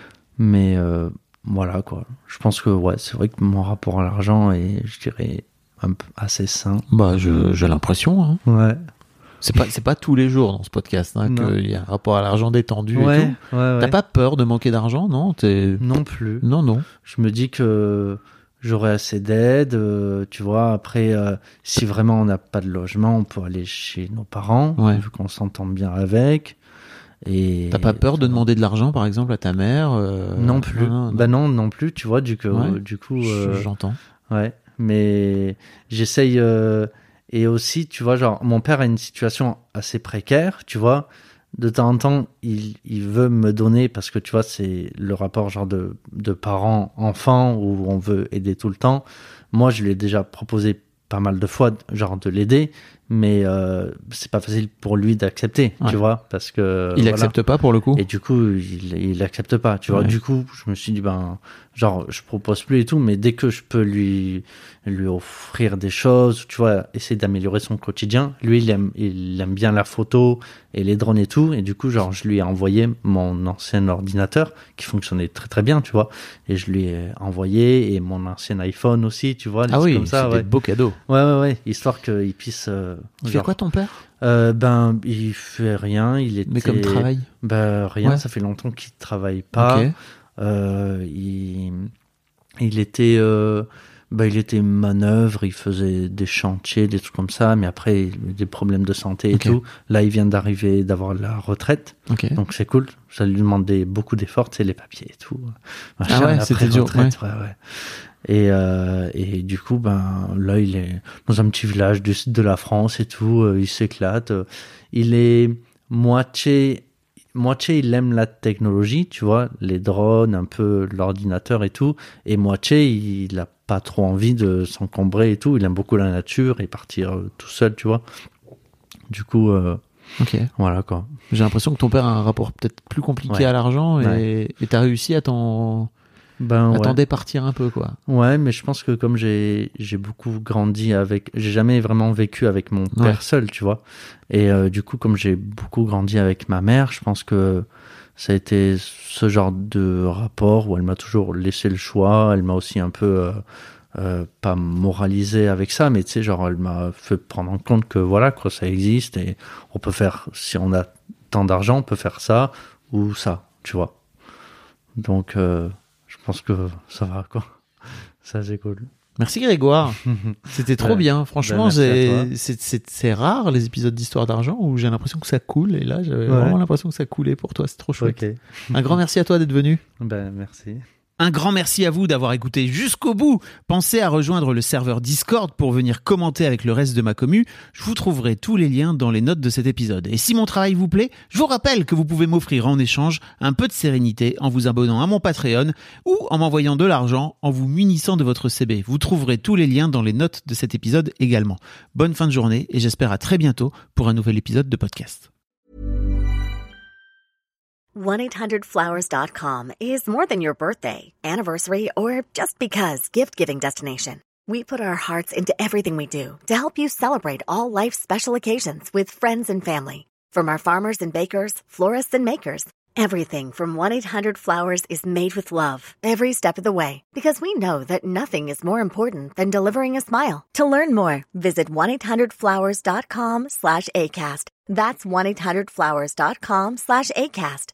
mais euh, voilà quoi. Je pense que ouais, c'est vrai que mon rapport à l'argent est, je dirais, un peu assez sain. Bah, je, j'ai l'impression. Hein. Ouais. C'est pas c'est pas tous les jours dans ce podcast hein, Non. qu'il y a un rapport à l'argent détendu Ouais, et tout. ouais, ouais. T'as pas peur de manquer d'argent, non? T'es... Non plus. Non, non. Je me dis que j'aurai assez d'aide, euh, tu vois. Après, euh, si vraiment on n'a pas de logement, on peut aller chez nos parents, Ouais. vu qu'on s'entend bien avec. Et T'as pas peur de demander de l'argent, par exemple, à ta mère euh, Non plus. non, non. Bah non, non plus. Tu vois, du coup, Ouais. du coup, Je- euh, J'entends. ouais. Mais j'essaye. euh, et aussi, tu vois, genre, mon père a une situation assez précaire, tu vois. De temps en temps, il, il veut me donner parce que tu vois, c'est le rapport genre de, de parents-enfants où on veut aider tout le temps. Moi, je lui ai déjà proposé pas mal de fois, genre, de l'aider, mais euh, c'est pas facile pour lui d'accepter, Ouais. tu vois, parce que. Il voilà. accepte pas pour le coup. Et du coup, il, il accepte pas, tu vois. Ouais. Du coup, je me suis dit, ben, genre, je propose plus et tout, mais dès que je peux lui, lui offrir des choses, tu vois, essayer d'améliorer son quotidien. Lui, il aime, il aime bien la photo et les drones et tout. Et du coup, genre, je lui ai envoyé mon ancien ordinateur qui fonctionnait très très bien, tu vois. Et je lui ai envoyé et mon ancien iPhone aussi, tu vois. des Ah trucs oui, comme ça, c'est ouais. des beaux cadeaux. Ouais, ouais, ouais. Histoire qu'il puisse, euh, Il fait genre, quoi ton père? euh, ben, il fait rien. Il était. Mais comme travail. Ben, rien. Ouais. Ça fait longtemps qu'il travaille pas. Ok. Euh, il, il était, euh, Bah, il était manœuvre, il faisait des chantiers, des trucs comme ça, mais après, il a eu des problèmes de santé et okay. tout. Là, il vient d'arriver, d'avoir la retraite. Okay. Donc, c'est cool. Ça lui demandait beaucoup d'efforts, tu sais, les papiers et tout. Machin, ah ouais, c'était dur. Ouais. Ouais, ouais. Et, euh, et du coup, ben, là, il est dans un petit village du sud de la France et tout. Euh, il s'éclate. Il est moitié, moitié, il aime la technologie, tu vois, les drones, un peu l'ordinateur et tout. Et moitié, il a pas trop envie de s'encombrer et tout. Il aime beaucoup la nature et partir euh, tout seul, tu vois. Du coup, euh, ok. Voilà quoi. J'ai l'impression que ton père a un rapport peut-être plus compliqué ouais. à l'argent et ouais. et t'as réussi à t'en ben, à t'en ouais. départir un peu quoi. Ouais, mais je pense que comme j'ai j'ai beaucoup grandi avec, j'ai jamais vraiment vécu avec mon père ouais. seul, tu vois. Et euh, du coup, comme j'ai beaucoup grandi avec ma mère, je pense que ça a été ce genre de rapport où elle m'a toujours laissé le choix. Elle m'a aussi un peu euh, euh, pas moralisé avec ça, mais tu sais, genre elle m'a fait prendre en compte que voilà, quoi, ça existe et on peut faire, si on a tant d'argent, on peut faire ça ou ça, tu vois. Donc, euh, je pense que ça va, quoi. Ça, c'est cool. Merci Grégoire. C'était trop ouais. bien. Franchement, ben, c'est, c'est, c'est, c'est rare les épisodes d'Histoire d'argent où j'ai l'impression que ça coule. Et là, j'avais ouais. vraiment l'impression que ça coulait pour toi. C'est trop chouette. Okay. Un grand merci à toi d'être venu. Ben, merci. Un grand merci à vous d'avoir écouté jusqu'au bout. Pensez à rejoindre le serveur Discord pour venir commenter avec le reste de ma commu. Je vous trouverai tous les liens dans les notes de cet épisode. Et si mon travail vous plaît, je vous rappelle que vous pouvez m'offrir en échange un peu de sérénité en vous abonnant à mon Patreon ou en m'envoyant de l'argent en vous munissant de votre C B. Vous trouverez tous les liens dans les notes de cet épisode également. Bonne fin de journée et j'espère à très bientôt pour un nouvel épisode de podcast. one eight hundred flowers dot com is more than your birthday, anniversary, or just because gift-giving destination. We put our hearts into everything we do to help you celebrate all life's special occasions with friends and family. From our farmers and bakers, florists and makers, everything from one eight hundred flowers is made with love every step of the way, because we know that nothing is more important than delivering a smile. To learn more, visit one eight hundred flowers dot com slash ACAST. That's one eight hundred flowers dot com slash ACAST.